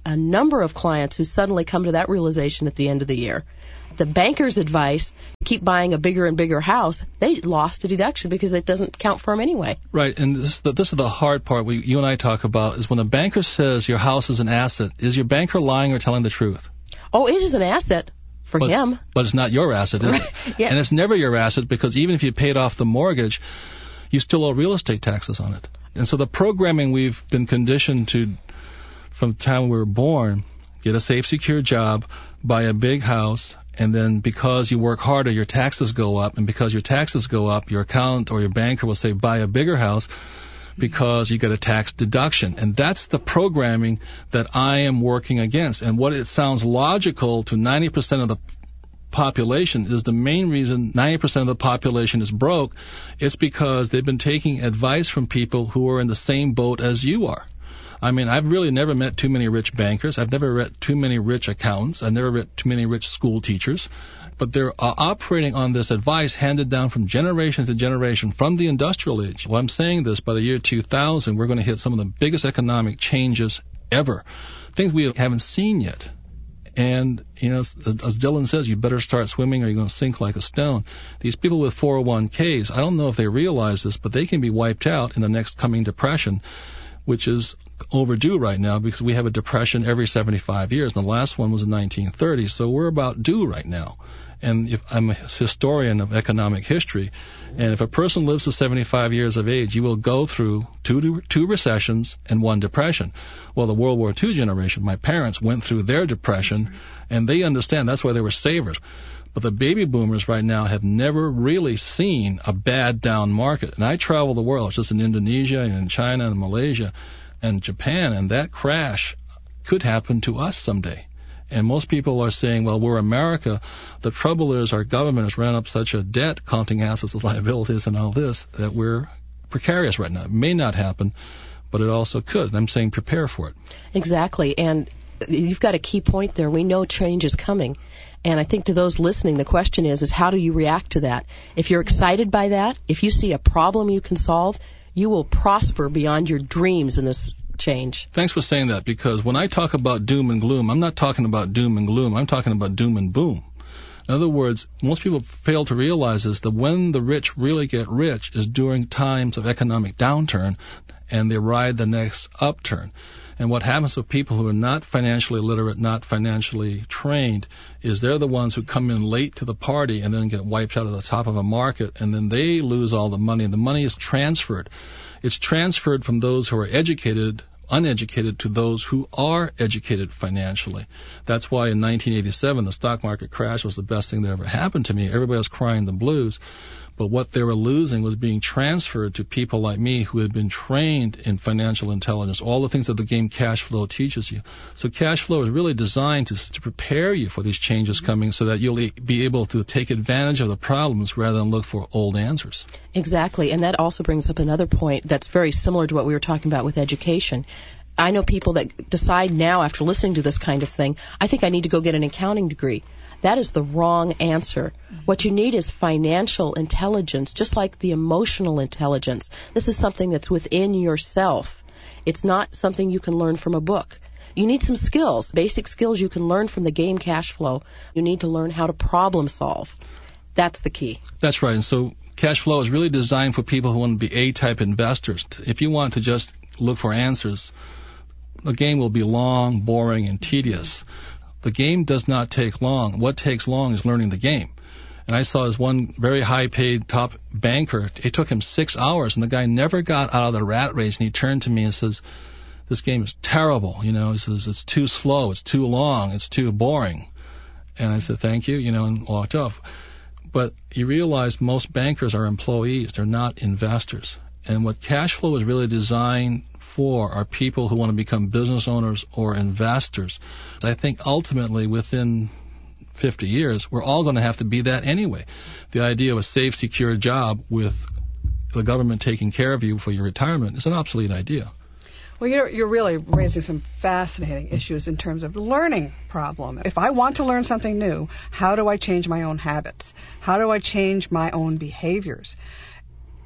a number of clients who suddenly come to that realization at the end of the year. The banker's advice, keep buying a bigger and bigger house, they lost a deduction because it doesn't count for them anyway. Right, and this, this is the hard part we, you and I talk about, is when a banker says your house is an asset, is your banker lying or telling the truth? Oh, it is an asset for but him. It's, but it's not your asset, is it? Yeah. And it's never your asset, because even if you paid off the mortgage, you still owe real estate taxes on it. And so the programming we've been conditioned to from the time we were born, get a safe, secure job, buy a big house, and then because you work harder, your taxes go up, and because your taxes go up, your accountant or your banker will say, buy a bigger house because you get a tax deduction. And that's the programming that I am working against. And what it sounds logical to ninety percent of the population is the main reason ninety percent of the population is broke. It's because they've been taking advice from people who are in the same boat as you are. I mean, I've really never met too many rich bankers. I've never met too many rich accountants. I've never met too many rich school teachers. But they're uh, operating on this advice handed down from generation to generation from the industrial age. Well, I'm saying this, by the year two thousand, we're going to hit some of the biggest economic changes ever, things we haven't seen yet. And, you know, as, as Dylan says, you better start swimming or you're going to sink like a stone. These people with four oh one k's, I don't know if they realize this, but they can be wiped out in the next coming depression, which is overdue right now because we have a depression every seventy-five years. And the last one was in nineteen thirty, so we're about due right now. And if I'm a historian of economic history, and if a person lives to seventy-five years of age, you will go through two two recessions and one depression. Well, the World War Two generation, my parents went through their depression, and they understand that's why they were savers. But the baby boomers right now have never really seen a bad down market. And I travel the world, just in Indonesia and in China and Malaysia and Japan, and that crash could happen to us someday. And most people are saying, well, we're America. The trouble is our government has ran up such a debt, counting assets as liabilities and all this, that we're precarious right now. It may not happen, but it also could. And I'm saying prepare for it. Exactly. And you've got a key point there. We know change is coming. And I think to those listening, the question is, is how do you react to that? If you're excited by that, if you see a problem you can solve, you will prosper beyond your dreams in this change. Thanks for saying that, because when I talk about doom and gloom, I'm not talking about doom and gloom. I'm talking about doom and boom. In other words, most people fail to realize is that when the rich really get rich is during times of economic downturn, and they ride the next upturn. And what happens with people who are not financially literate, not financially trained, is they're the ones who come in late to the party and then get wiped out at the top of a market, and then they lose all the money. The money is transferred. It's transferred from those who are educated, uneducated, to those who are educated financially. That's why in nineteen eighty-seven, the stock market crash was the best thing that ever happened to me. Everybody was crying the blues. But what they were losing was being transferred to people like me who had been trained in financial intelligence, all the things that the game cash flow teaches you. So cash flow is really designed to, to prepare you for these changes coming so that you'll be able to take advantage of the problems rather than look for old answers. Exactly. And that also brings up another point that's very similar to what we were talking about with education. I know people that decide now after listening to this kind of thing, I think I need to go get an accounting degree. That is the wrong answer. What you need is financial intelligence, just like the emotional intelligence. This is something that's within yourself. It's not something you can learn from a book. You need some skills, basic skills you can learn from the game cash flow. You need to learn how to problem solve. That's the key. That's right. And so cash flow is really designed for people who want to be A-type investors. If you want to just look for answers, the game will be long, boring, and tedious. The game does not take long. What takes long is learning the game. And I saw this one very high-paid top banker. It took him six hours, and the guy never got out of the rat race. And he turned to me and says, this game is terrible. You know, he says, it's too slow, it's too long, it's too boring. And I said, thank you, you know, and walked off. But you realize most bankers are employees. They're not investors. And what cash flow is really designed for are people who want to become business owners or investors. I think ultimately within fifty years, we're all going to have to be that anyway. The idea of a safe, secure job with the government taking care of you for your retirement is an obsolete idea. Well, you're, you're really raising some fascinating issues in terms of the learning problem. If I want to learn something new, how do I change my own habits? How do I change my own behaviors?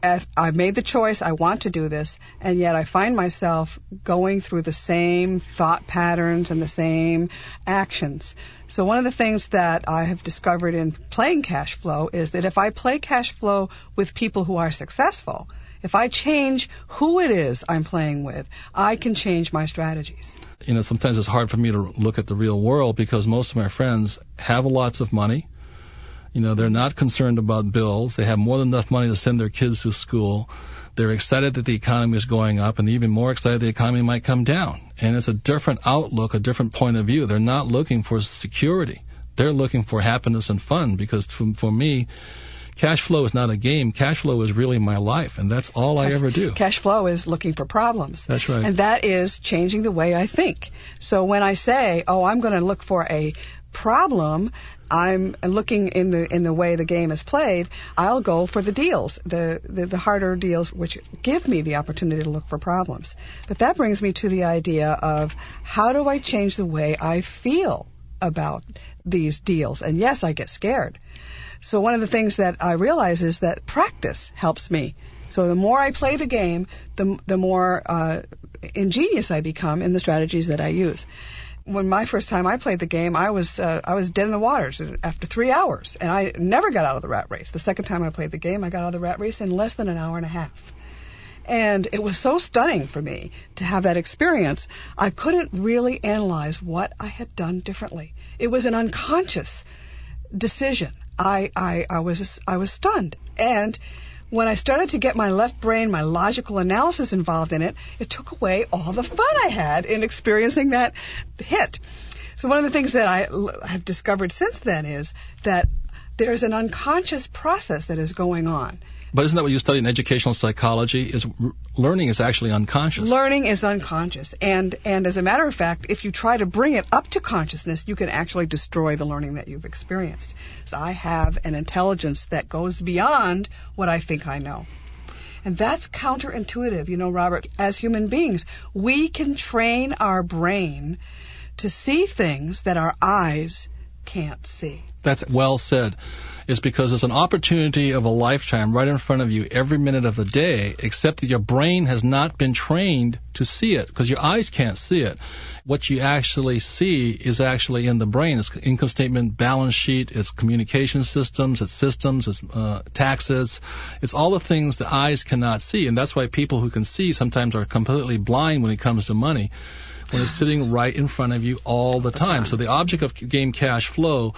if I've made the choice, I want to do this, and yet I find myself going through the same thought patterns and the same actions. So one of the things that I have discovered in playing cash flow is that if I play cash flow with people who are successful, if I change who it is I'm playing with, I can change my strategies. You know, sometimes it's hard for me to look at the real world because most of my friends have lots of money. You know, they're not concerned about bills. They have more than enough money to send their kids to school. They're excited that the economy is going up, and even more excited the economy might come down. And it's a different outlook, a different point of view. They're not looking for security. They're looking for happiness and fun because for, for me, cash flow is not a game. Cash flow is really my life, and that's all I ever do. Cash flow is looking for problems. That's right. And that is changing the way I think. So when I say, oh, I'm going to look for a problem, I'm looking in the in the way the game is played, I'll go for the deals, the, the, the harder deals, which give me the opportunity to look for problems. But that brings me to the idea of how do I change the way I feel about these deals? And yes, I get scared. So one of the things that I realize is that practice helps me. So the more I play the game, the, the more uh, ingenious I become in the strategies that I use. When my first time I played the game, I was uh, I was dead in the waters after three hours, and I never got out of the rat race. The second time I played the game, I got out of the rat race in less than an hour and a half. And it was so stunning for me to have that experience. I couldn't really analyze what I had done differently. It was an unconscious decision. I I, I was I was stunned. And when I started to get my left brain, my logical analysis involved in it, it took away all the fun I had in experiencing that hit. So one of the things that I l- have discovered since then is that there's an unconscious process that is going on. But isn't that what you study in educational psychology? Is r- learning is actually unconscious. Learning is unconscious. And, and as a matter of fact, if you try to bring it up to consciousness, you can actually destroy the learning that you've experienced. So I have an intelligence that goes beyond what I think I know. And that's counterintuitive. You know, Robert, as human beings, we can train our brain to see things that our eyes can't see. That's well said. Is because there's an opportunity of a lifetime right in front of you every minute of the day, except that your brain has not been trained to see it because your eyes can't see it. What you actually see is actually in the brain. It's income statement, balance sheet, it's communication systems, it's systems, it's uh, taxes. It's all the things the eyes cannot see, and that's why people who can see sometimes are completely blind when it comes to money, when it's sitting right in front of you all the time. So the object of game cash flow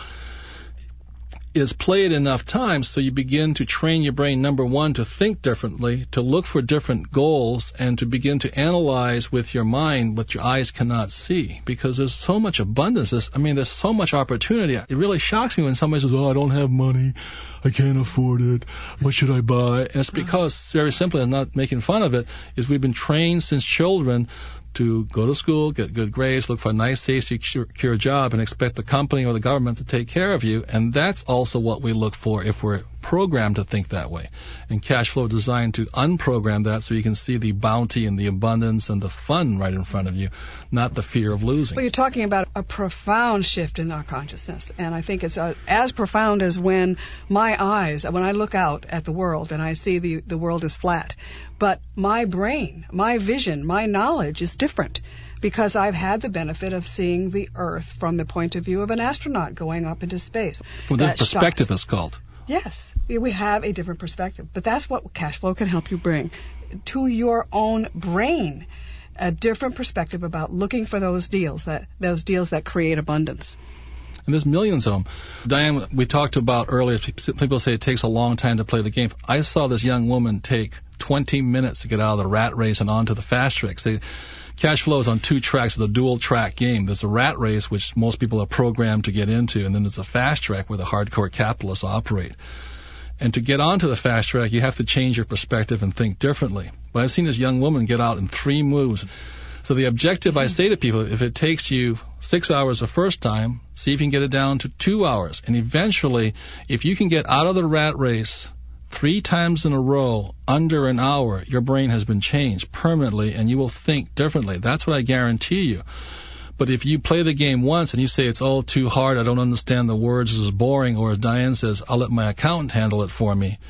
is play it enough times so you begin to train your brain, number one, to think differently, to look for different goals, and to begin to analyze with your mind what your eyes cannot see. Because there's so much abundance. There's, I mean, there's so much opportunity. It really shocks me when somebody says, oh, I don't have money. I can't afford it. What should I buy? And it's because, very simply, I'm not making fun of it, is we've been trained since children to go to school, get good grades, look for a nice, tasty, secure job, and expect the company or the government to take care of you. And that's also what we look for if we're programmed to think that way. And cash flow is designed to unprogram that so you can see the bounty and the abundance and the fun right in front of you, not the fear of losing. Well, you're talking about a profound shift in our consciousness. And I think it's uh, as profound as when my eyes, when I look out at the world and I see the, the world is flat. But my brain, my vision, my knowledge is different because I've had the benefit of seeing the Earth from the point of view of an astronaut going up into space. From that perspective, it's called. Yes, we have a different perspective. But that's what cash flow can help you bring to your own brain, a different perspective about looking for those deals, that those deals that create abundance. And there's millions of them. Diane, we talked about earlier, people say it takes a long time to play the game. I saw this young woman take twenty minutes to get out of the rat race and onto the fast track. They, cash flow is on two tracks. It's a dual track game. There's a rat race, which most people are programmed to get into, and then there's a fast track where the hardcore capitalists operate. And to get onto the fast track, you have to change your perspective and think differently. But I've seen this young woman get out in three moves. So the objective, I say to people, if it takes you six hours the first time, see if you can get it down to two hours. And eventually, if you can get out of the rat race three times in a row under an hour, your brain has been changed permanently and you will think differently. That's what I guarantee you. But if you play the game once and you say it's all too hard, I don't understand the words, it's boring, or as Diane says, I'll let my accountant handle it for me,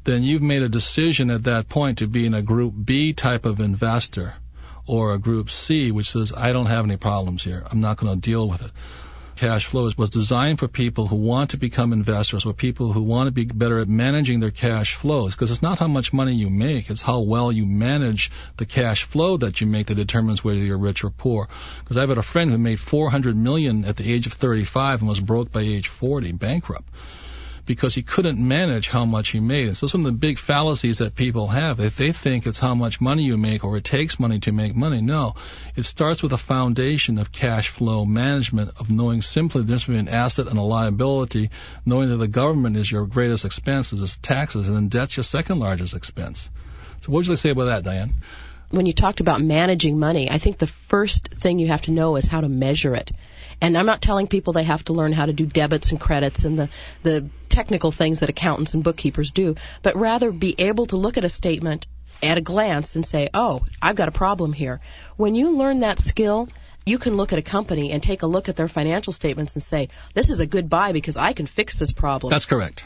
then you've made a decision at that point to be in a Group B type of investor or a Group C, which says, I don't have any problems here. I'm not going to deal with it. Cash flow was designed for people who want to become investors or people who want to be better at managing their cash flows, because it's not how much money you make, it's how well you manage the cash flow that you make that determines whether you're rich or poor. Because I've had a friend who made four hundred million dollars at the age of thirty-five and was broke by age forty, bankrupt, because he couldn't manage how much he made. And so some of the big fallacies that people have, if they think it's how much money you make or it takes money to make money, no. It starts with a foundation of cash flow management, of knowing simply the difference between an asset and a liability, knowing that the government is your greatest expense, is taxes, and then debt's your second largest expense. So what would you say about that, Diane? When you talked about managing money, I think the first thing you have to know is how to measure it. And I'm not telling people they have to learn how to do debits and credits and the, the technical things that accountants and bookkeepers do, but rather be able to look at a statement at a glance and say, oh, I've got a problem here. When you learn that skill, you can look at a company and take a look at their financial statements and say, this is a good buy because I can fix this problem. That's correct.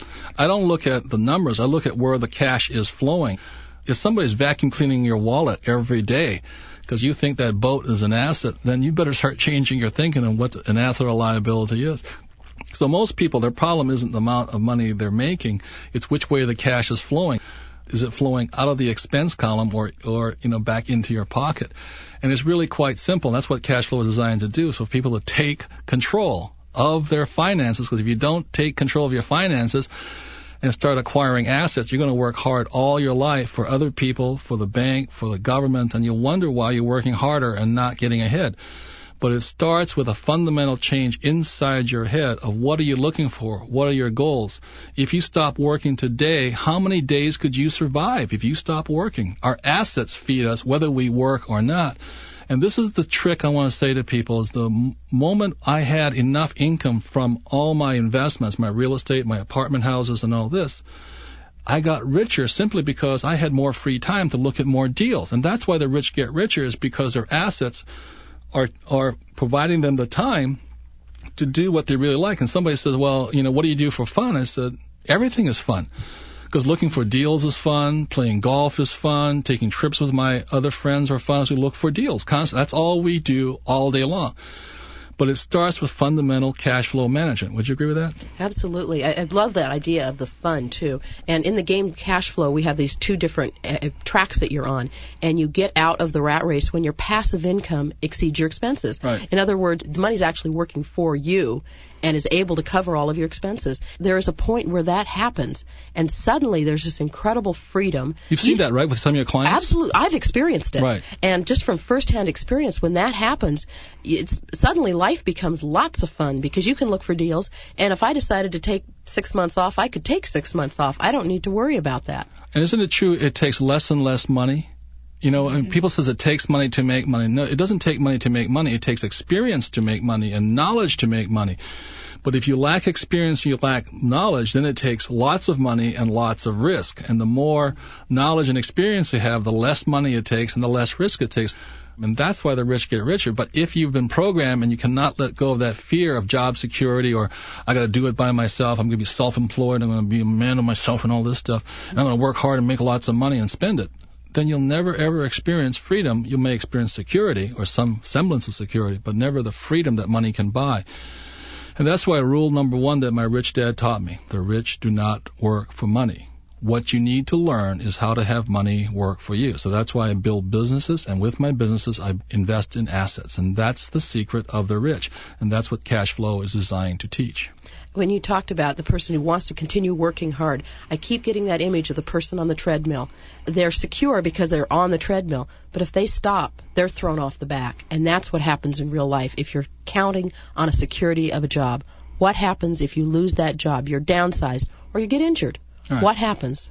I don't look at the numbers. I look at where the cash is flowing. If somebody's vacuum cleaning your wallet every day because you think that boat is an asset, then you better start changing your thinking on what an asset or liability is. So most people, their problem isn't the amount of money they're making, it's which way the cash is flowing. Is it flowing out of the expense column or, or you know, back into your pocket? And it's really quite simple. That's what cash flow is designed to do, so for people to take control of their finances, because if you don't take control of your finances and start acquiring assets, you're going to work hard all your life for other people, for the bank, for the government, and you'll wonder why you're working harder and not getting ahead. But it starts with a fundamental change inside your head of what are you looking for? What are your goals? If you stop working today, how many days could you survive if you stop working? Our assets feed us whether we work or not. And this is the trick I want to say to people, is the m- moment I had enough income from all my investments, my real estate, my apartment houses, and all this, I got richer simply because I had more free time to look at more deals. And that's why the rich get richer, is because their assets are are providing them the time to do what they really like. And somebody says, well, you know, what do you do for fun? I said, everything is fun. Because looking for deals is fun, playing golf is fun, taking trips with my other friends are fun. We look for deals constantly. That's all we do all day long. But it starts with fundamental cash flow management. Would you agree with that? Absolutely. I, I love that idea of the fun, too. And in the game Cash Flow, we have these two different uh, tracks that you're on. And you get out of the rat race when your passive income exceeds your expenses. Right. In other words, the money's actually working for you and is able to cover all of your expenses. There is a point where that happens, and suddenly there's this incredible freedom. You've seen you, that, right, with some of your clients? Absolutely. I've experienced it. Right. And just from firsthand experience, when that happens, it's suddenly life becomes lots of fun because you can look for deals, and if I decided to take six months off, I could take six months off. I don't need to worry about that. And isn't it true it takes less and less money? You know, and people says it takes money to make money. No, it doesn't take money to make money. It takes experience to make money and knowledge to make money. But if you lack experience, you lack knowledge, then it takes lots of money and lots of risk. And the more knowledge and experience you have, the less money it takes and the less risk it takes. And that's why the rich get richer. But if you've been programmed and you cannot let go of that fear of job security, or I got to do it by myself, I'm going to be self-employed, I'm going to be a man of myself and all this stuff, and I'm going to work hard and make lots of money and spend it, then you'll never ever experience freedom. You may experience security or some semblance of security, but never the freedom that money can buy. And that's why rule number one that my rich dad taught me: the rich do not work for money. What you need to learn is how to have money work for you. So that's why I build businesses, and with my businesses I invest in assets. And that's the secret of the rich. And that's what cash flow is designed to teach. When you talked about the person who wants to continue working hard, I keep getting that image of the person on the treadmill. They're secure because they're on the treadmill, but if they stop, they're thrown off the back. And that's what happens in real life if you're counting on a security of a job. What happens if you lose that job? You're downsized or you get injured. Right. What happens?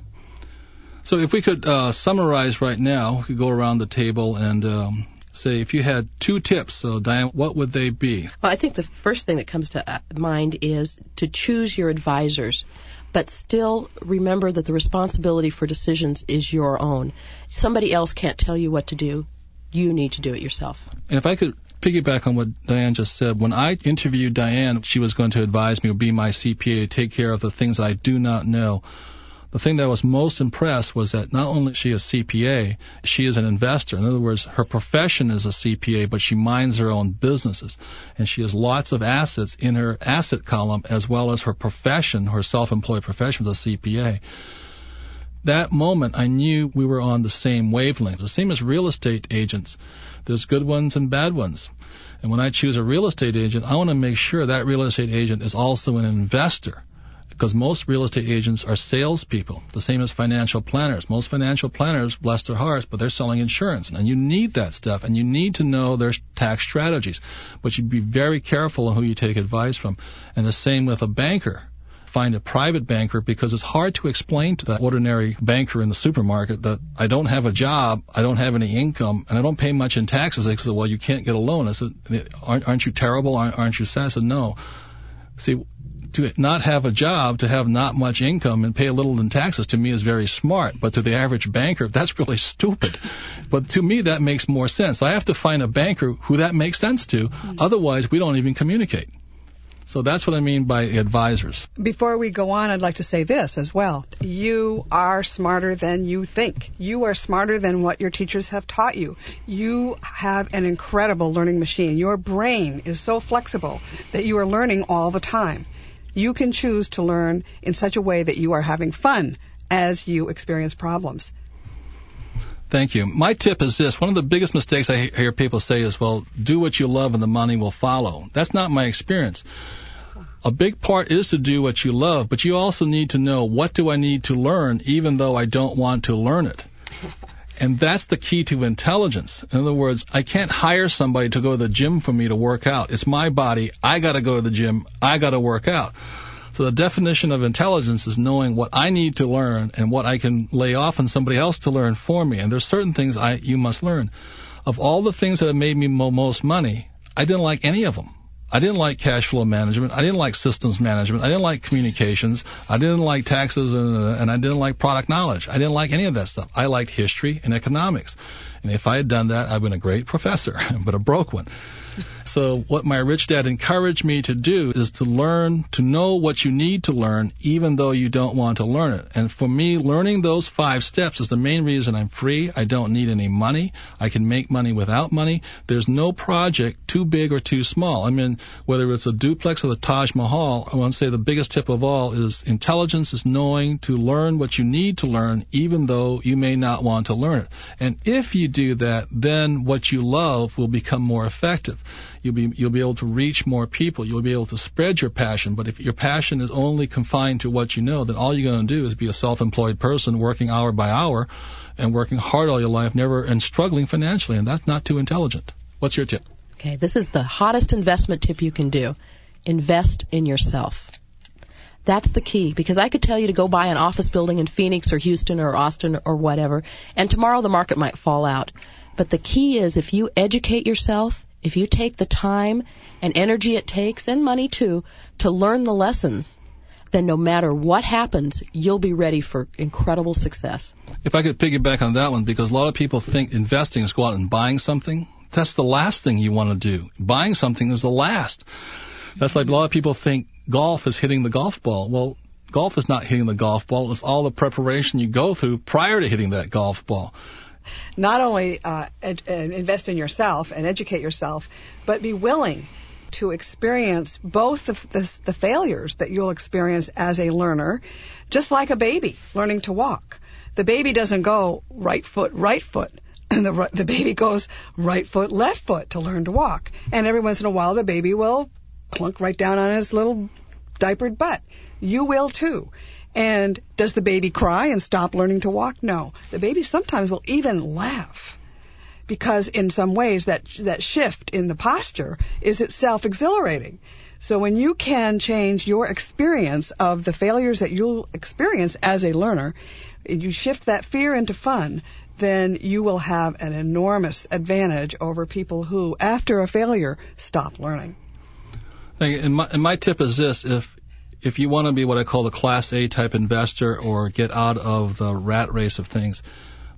So if we could uh, summarize right now, we could go around the table and um, say if you had two tips, so Diane, what would they be? Well, I think the first thing that comes to mind is to choose your advisors, but still remember that the responsibility for decisions is your own. Somebody else can't tell you what to do. You need to do it yourself. And if I could piggyback on what Diane just said, when I interviewed Diane, she was going to advise me or be my C P A, take care of the things I do not know. The thing that I was most impressed was that not only is she a C P A, she is an investor. In other words, her profession is a C P A, but she minds her own businesses. And she has lots of assets in her asset column, as well as her profession, her self-employed profession as a C P A. That moment, I knew we were on the same wavelength. The same as real estate agents. There's good ones and bad ones. And when I choose a real estate agent, I want to make sure that real estate agent is also an investor. Because most real estate agents are salespeople, the same as financial planners. Most financial planners, bless their hearts, but they're selling insurance. And you need that stuff, and you need to know their tax strategies. But you be very careful on who you take advice from. And the same with a banker. Find a private banker, because it's hard to explain to the ordinary banker in the supermarket that I don't have a job, I don't have any income, and I don't pay much in taxes. They said, well, you can't get a loan. I said, aren't, aren't you terrible? Aren't, aren't you sad? I said, no. See, to not have a job, to have not much income and pay a little in taxes, to me is very smart. But to the average banker, that's really stupid. But to me, that makes more sense. I have to find a banker who that makes sense to. Mm-hmm. Otherwise, we don't even communicate. So that's what I mean by advisors. Before we go on, I'd like to say this as well. You are smarter than you think. You are smarter than what your teachers have taught you. You have an incredible learning machine. Your brain is so flexible that you are learning all the time. You can choose to learn in such a way that you are having fun as you experience problems. Thank you. My tip is this. One of the biggest mistakes I hear people say is, well, do what you love and the money will follow. That's not my experience. A big part is to do what you love, but you also need to know, what do I need to learn even though I don't want to learn it? And that's the key to intelligence. In other words, I can't hire somebody to go to the gym for me to work out. It's my body. I got to go to the gym. I got to work out. So the definition of intelligence is knowing what I need to learn and what I can lay off on somebody else to learn for me. And there's certain things I you must learn. Of all the things that have made me mo- most money, I didn't like any of them. I didn't like cash flow management. I didn't like systems management. I didn't like communications. I didn't like taxes, and, uh, and I didn't like product knowledge. I didn't like any of that stuff. I liked history and economics. And if I had done that, I'd been a great professor, but a broke one. So what my rich dad encouraged me to do is to learn, to know what you need to learn, even though you don't want to learn it. And for me, learning those five steps is the main reason I'm free. I don't need any money. I can make money without money. There's no project too big or too small. I mean, whether it's a duplex or the Taj Mahal, I want to say the biggest tip of all is intelligence is knowing to learn what you need to learn, even though you may not want to learn it. And if you do that, then what you love will become more effective. You'll be you'll be able to reach more people. You'll be able to spread your passion. But if your passion is only confined to what you know, then all you're going to do is be a self-employed person working hour by hour and working hard all your life, never and struggling financially. And that's not too intelligent. What's your tip? Okay, this is the hottest investment tip you can do. Invest in yourself. That's the key, because I could tell you to go buy an office building in Phoenix or Houston or Austin or whatever, and tomorrow the market might fall out. But the key is, if you educate yourself, if you take the time and energy it takes, and money too, to learn the lessons, then no matter what happens, you'll be ready for incredible success. If I could piggyback on that one, because a lot of people think investing is go out and buying something. That's the last thing you want to do. Buying something is the last. That's like a lot of people think golf is hitting the golf ball. Well, golf is not hitting the golf ball. It's all the preparation you go through prior to hitting that golf ball. Not only uh, ed- invest in yourself and educate yourself, but be willing to experience both the, the, the failures that you'll experience as a learner, just like a baby learning to walk. The baby doesn't go right foot, right foot. And the, the baby goes right foot, left foot to learn to walk. And every once in a while, the baby will clunk right down on his little diapered butt. You will too. And does the baby cry and stop learning to walk? No. The baby sometimes will even laugh, because in some ways that that shift in the posture is itself exhilarating. So when you can change your experience of the failures that you'll experience as a learner, you shift that fear into fun, then you will have an enormous advantage over people who, after a failure, stop learning. And my, and my tip is this: if if you want to be what I call the Class A type investor or get out of the rat race of things,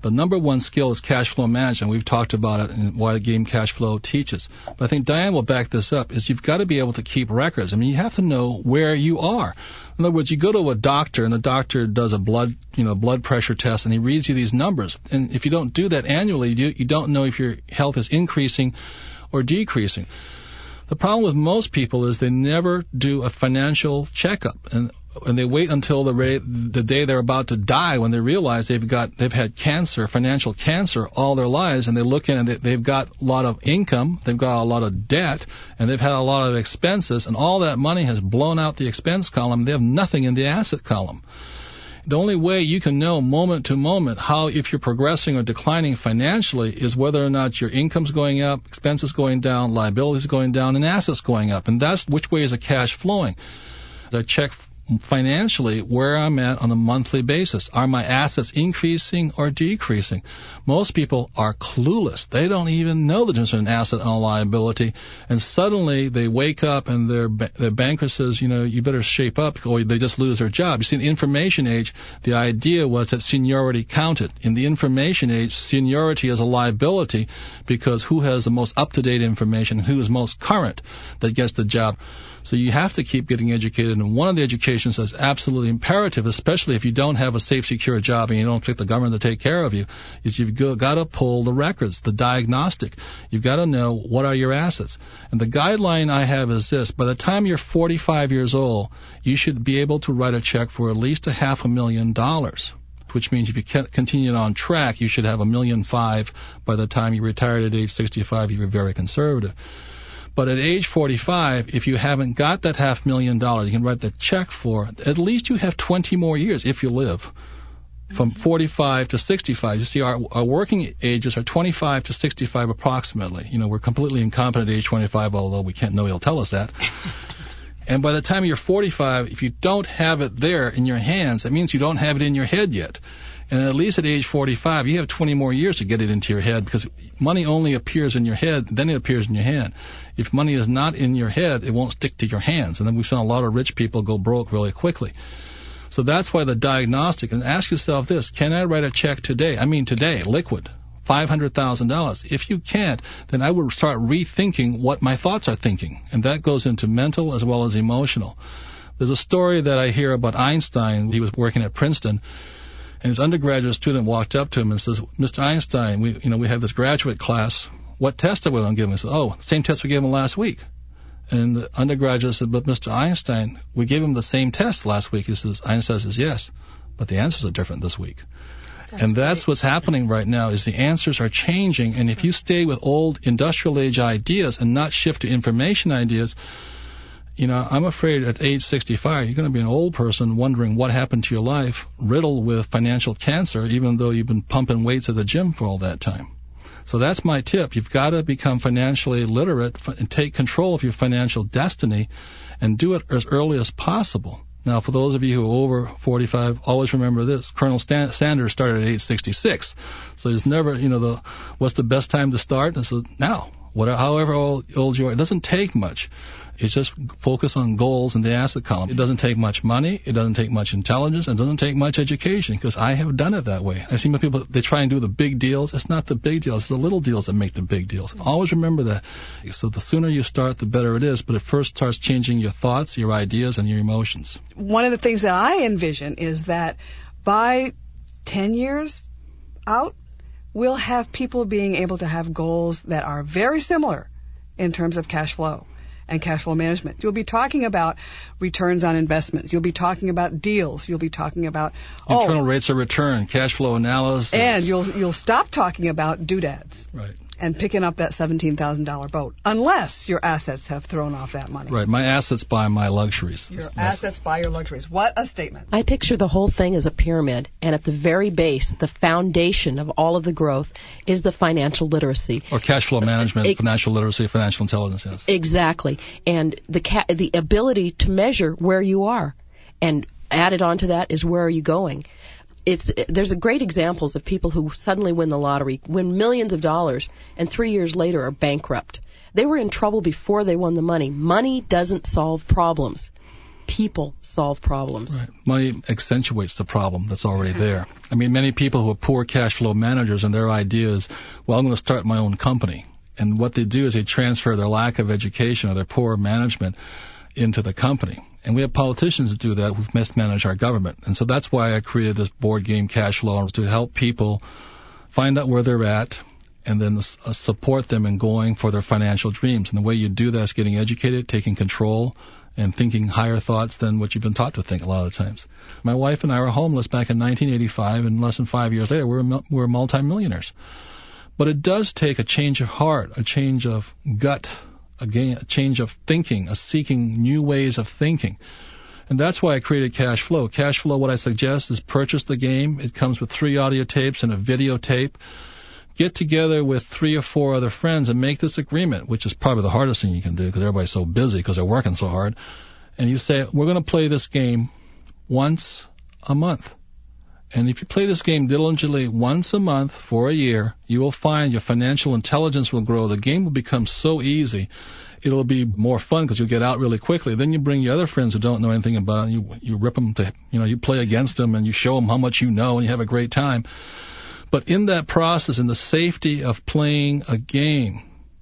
The number one skill is cash flow management. We've talked about it and why the game Cash Flow teaches. But I think Diane will back this up, is you've got to be able to keep records. I mean, you have to know where you are. In other words, you go to a doctor and the doctor does a blood, you know, blood pressure test and he reads you these numbers. And if you don't do that annually, you, you don't know if your health is increasing or decreasing. The problem with most people is they never do a financial checkup, and and they wait until the ra- the day they're about to die when they realize they've got they've had cancer, financial cancer, all their lives, and they look in and they, they've got a lot of income, they've got a lot of debt, and they've had a lot of expenses, and all that money has blown out the expense column. They have nothing in the asset column. The only way you can know moment to moment how if you're progressing or declining financially is whether or not your income's going up, expenses going down, liabilities going down, and assets going up. And that's which way is the cash flowing. I check financially where I'm at on a monthly basis. Are my assets increasing or decreasing? Most people are clueless. They don't even know the difference between an asset and a liability. And suddenly they wake up and their their banker says, you know, you better shape up or they just lose their job. You see, in the information age, the idea was that seniority counted. In the information age, seniority is a liability because who has the most up-to-date information, who is most current that gets the job. So you have to keep getting educated, and one of the educations that's absolutely imperative, especially if you don't have a safe, secure job and you don't expect the government to take care of you, is you've got to pull the records, the diagnostic. You've got to know what are your assets. And the guideline I have is this: by the time you're forty-five years old, you should be able to write a check for at least a half a million dollars, which means if you continue on track, you should have a million five by the time you retire at age sixty-five. You're very conservative. But at age forty-five, if you haven't got that half million dollars, you can write the check for, at least you have twenty more years if you live. From forty-five to sixty-five. You see, our, our working ages are twenty-five to sixty-five approximately. You know, we're completely incompetent at age twenty-five, although we can't, nobody will tell us that. And by the time you're forty-five, if you don't have it there in your hands, that means you don't have it in your head yet. And at least at age forty-five, you have twenty more years to get it into your head, because money only appears in your head, then it appears in your hand. If money is not in your head, it won't stick to your hands. And then we've seen a lot of rich people go broke really quickly. So that's why the diagnostic, and ask yourself this: can I write a check today? I mean today, liquid, five hundred thousand dollars. If you can't, then I would start rethinking what my thoughts are thinking. And that goes into mental as well as emotional. There's a story that I hear about Einstein. He was working at Princeton, and his undergraduate student walked up to him and says, Mister Einstein, we, you know, we have this graduate class. What test are we going to give him? He said, oh, same test we gave him last week. And the undergraduate said, but Mister Einstein, we gave him the same test last week. He says, Einstein says, yes, but the answers are different this week. That's and that's right. What's happening right now is the answers are changing. And if you stay with old industrial age ideas and not shift to information ideas, you know, I'm afraid at age sixty-five, you're going to be an old person wondering what happened to your life, riddled with financial cancer, even though you've been pumping weights at the gym for all that time. So that's my tip. You've got to become financially literate and take control of your financial destiny and do it as early as possible. Now, for those of you who are over forty-five, always remember this. Colonel Stan- Sanders started at age sixty-six. So he's never, you know, the what's the best time to start? And so now, whatever, however old, old you are, it doesn't take much. It's just focus on goals in the asset column. It doesn't take much money. It doesn't take much intelligence. It doesn't take much education, because I have done it that way. I've seen people, they try and do the big deals. It's not the big deals. It's the little deals that make the big deals. Always remember that. So the sooner you start, the better it is. But it first starts changing your thoughts, your ideas, and your emotions. One of the things that I envision is that by ten years out, we'll have people being able to have goals that are very similar in terms of cash flow and cash flow management. You'll be talking about returns on investments. You'll be talking about deals. You'll be talking about internal oh, rates of return, cash flow analysis. And you'll you'll stop talking about doodads. Right. And picking up that seventeen thousand dollars boat, unless your assets have thrown off that money. Right. My assets buy my luxuries. Your That's, assets buy your luxuries. What a statement. I picture the whole thing as a pyramid, and at the very base, the foundation of all of the growth is the financial literacy. Or cash flow management, it, financial literacy, financial intelligence, yes. Exactly. And the ca- the ability to measure where you are. And added on to that is, where are you going? It's, there's a great examples of people who suddenly win the lottery, win millions of dollars, and three years later are bankrupt. They were in trouble before they won the money. Money doesn't solve problems. people solve problems. Right. Money accentuates the problem that's already there. I mean, many people who are poor cash flow managers, and their idea is, well, I'm going to start my own company. And what they do is they transfer their lack of education or their poor management into the company. And we have politicians that do that who've mismanaged our government. And so that's why I created this board game cash flow, to help people find out where they're at and then uh, support them in going for their financial dreams. And the way you do that is getting educated, taking control, and thinking higher thoughts than what you've been taught to think a lot of times. My wife and I were homeless back in nineteen eighty-five, and less than five years later, we're, we're multimillionaires. But it does take a change of heart, a change of gut, again, a change of thinking, a seeking new ways of thinking. And that's why I created Cash Flow. Cash Flow, what I suggest is purchase the game. It comes with three audio tapes and a videotape. Get together with three or four other friends and make this agreement, which is probably the hardest thing you can do because everybody's so busy because they're working so hard. And you say, we're going to play this game once a month. And if you play this game diligently once a month for a year, you will find your financial intelligence will grow. The game will become so easy. It'll be more fun because you'll get out really quickly. Then you bring your other friends who don't know anything about it. You, you rip them to, you know, you play against them and you show them how much you know and you have a great time. But in that process, in the safety of playing a game,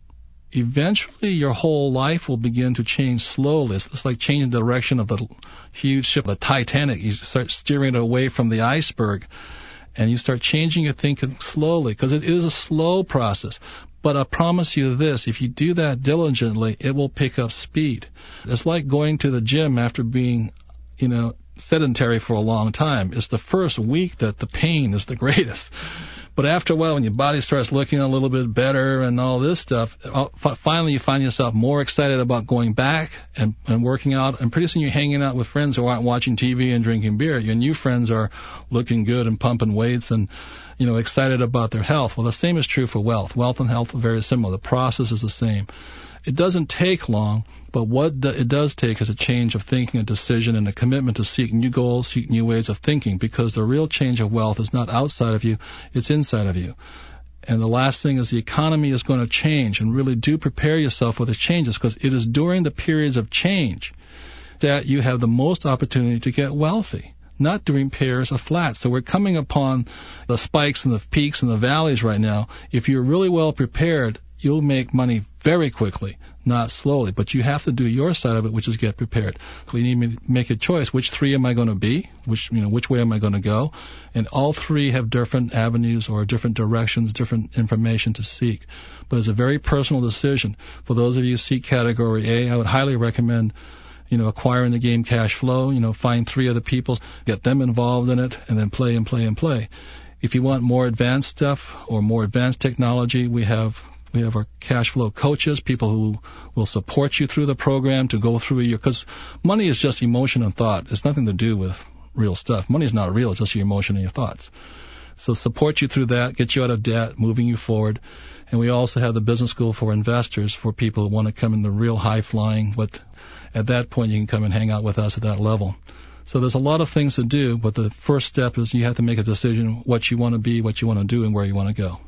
eventually your whole life will begin to change slowly. It's, it's like changing the direction of the huge ship, the Titanic. You start steering it away from the iceberg, and you start changing your thinking slowly, because it is a slow process. But I promise you this, if you do that diligently, it will pick up speed. It's like going to the gym after being, you know, sedentary for a long time. It's the first week that the pain is the greatest. But after a while, when your body starts looking a little bit better and all this stuff, finally you find yourself more excited about going back and, and working out. And pretty soon you're hanging out with friends who aren't watching T V and drinking beer. Your new friends are looking good and pumping weights and, you know, excited about their health. Well, the same is true for wealth. Wealth and health are very similar. The process is the same. It doesn't take long, but what it does take is a change of thinking, a decision, and a commitment to seek new goals, seek new ways of thinking, because the real change of wealth is not outside of you, it's inside of you. And the last thing is the economy is going to change, and really do prepare yourself for the changes, because it is during the periods of change that you have the most opportunity to get wealthy, not during periods of flats. So we're coming upon the spikes and the peaks and the valleys right now. If you're really well prepared, you'll make money very quickly, not slowly. But you have to do your side of it, which is get prepared. So you need to make a choice. Which three am I going to be? Which, you know, which way am I going to go? And all three have different avenues or different directions, different information to seek. But it's a very personal decision. For those of you who seek Category A, I would highly recommend, you know, acquiring the game Cash Flow. You know, find three other people, get them involved in it, and then play and play and play. If you want more advanced stuff or more advanced technology, we have We have our cash flow coaches, people who will support you through the program to go through your, because money is just emotion and thought. It's nothing to do with real stuff. Money is not real, it's just your emotion and your thoughts. So support you through that, get you out of debt, moving you forward. And we also have the business school for investors, for people who want to come in the real high flying, but at that point you can come and hang out with us at that level. So there's a lot of things to do, but the first step is you have to make a decision what you want to be, what you want to do, and where you want to go.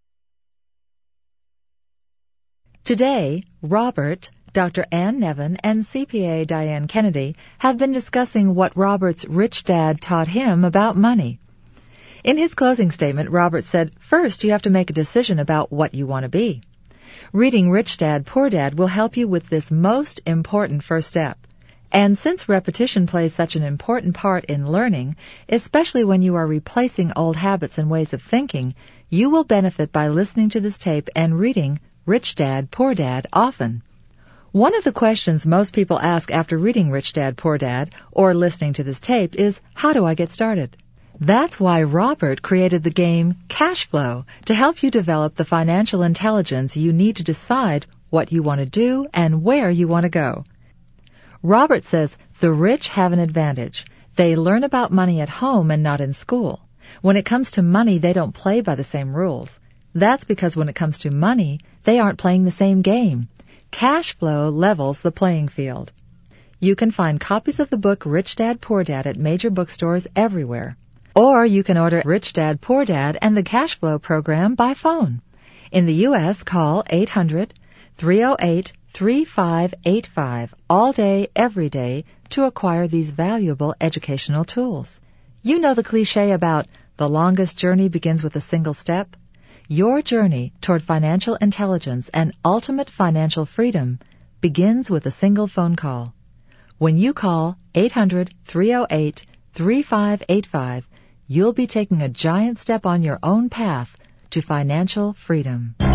Today, Robert, Doctor Ann Nevin, and C P A Diane Kennedy have been discussing what Robert's rich dad taught him about money. In his closing statement, Robert said, first you have to make a decision about what you want to be. Reading Rich Dad, Poor Dad will help you with this most important first step. And since repetition plays such an important part in learning, especially when you are replacing old habits and ways of thinking, you will benefit by listening to this tape and reading Rich Dad, Poor Dad often. One of the questions most people ask after reading Rich Dad, Poor Dad or listening to this tape is, how do I get started? That's why Robert created the game Cash Flow to help you develop the financial intelligence you need to decide what you want to do and where you want to go. Robert says the rich have an advantage. They learn about money at home and not in school. When it comes to money, they don't play by the same rules. That's because when it comes to money, they aren't playing the same game. Cash Flow levels the playing field. You can find copies of the book Rich Dad, Poor Dad at major bookstores everywhere. Or you can order Rich Dad, Poor Dad and the Cash Flow program by phone. In the U S, call eight hundred, three oh eight, three five eight five all day, every day to acquire these valuable educational tools. You know the cliche about the longest journey begins with a single step? Your journey toward financial intelligence and ultimate financial freedom begins with a single phone call. When you call eight hundred, three oh eight, three five eight five, you'll be taking a giant step on your own path to financial freedom.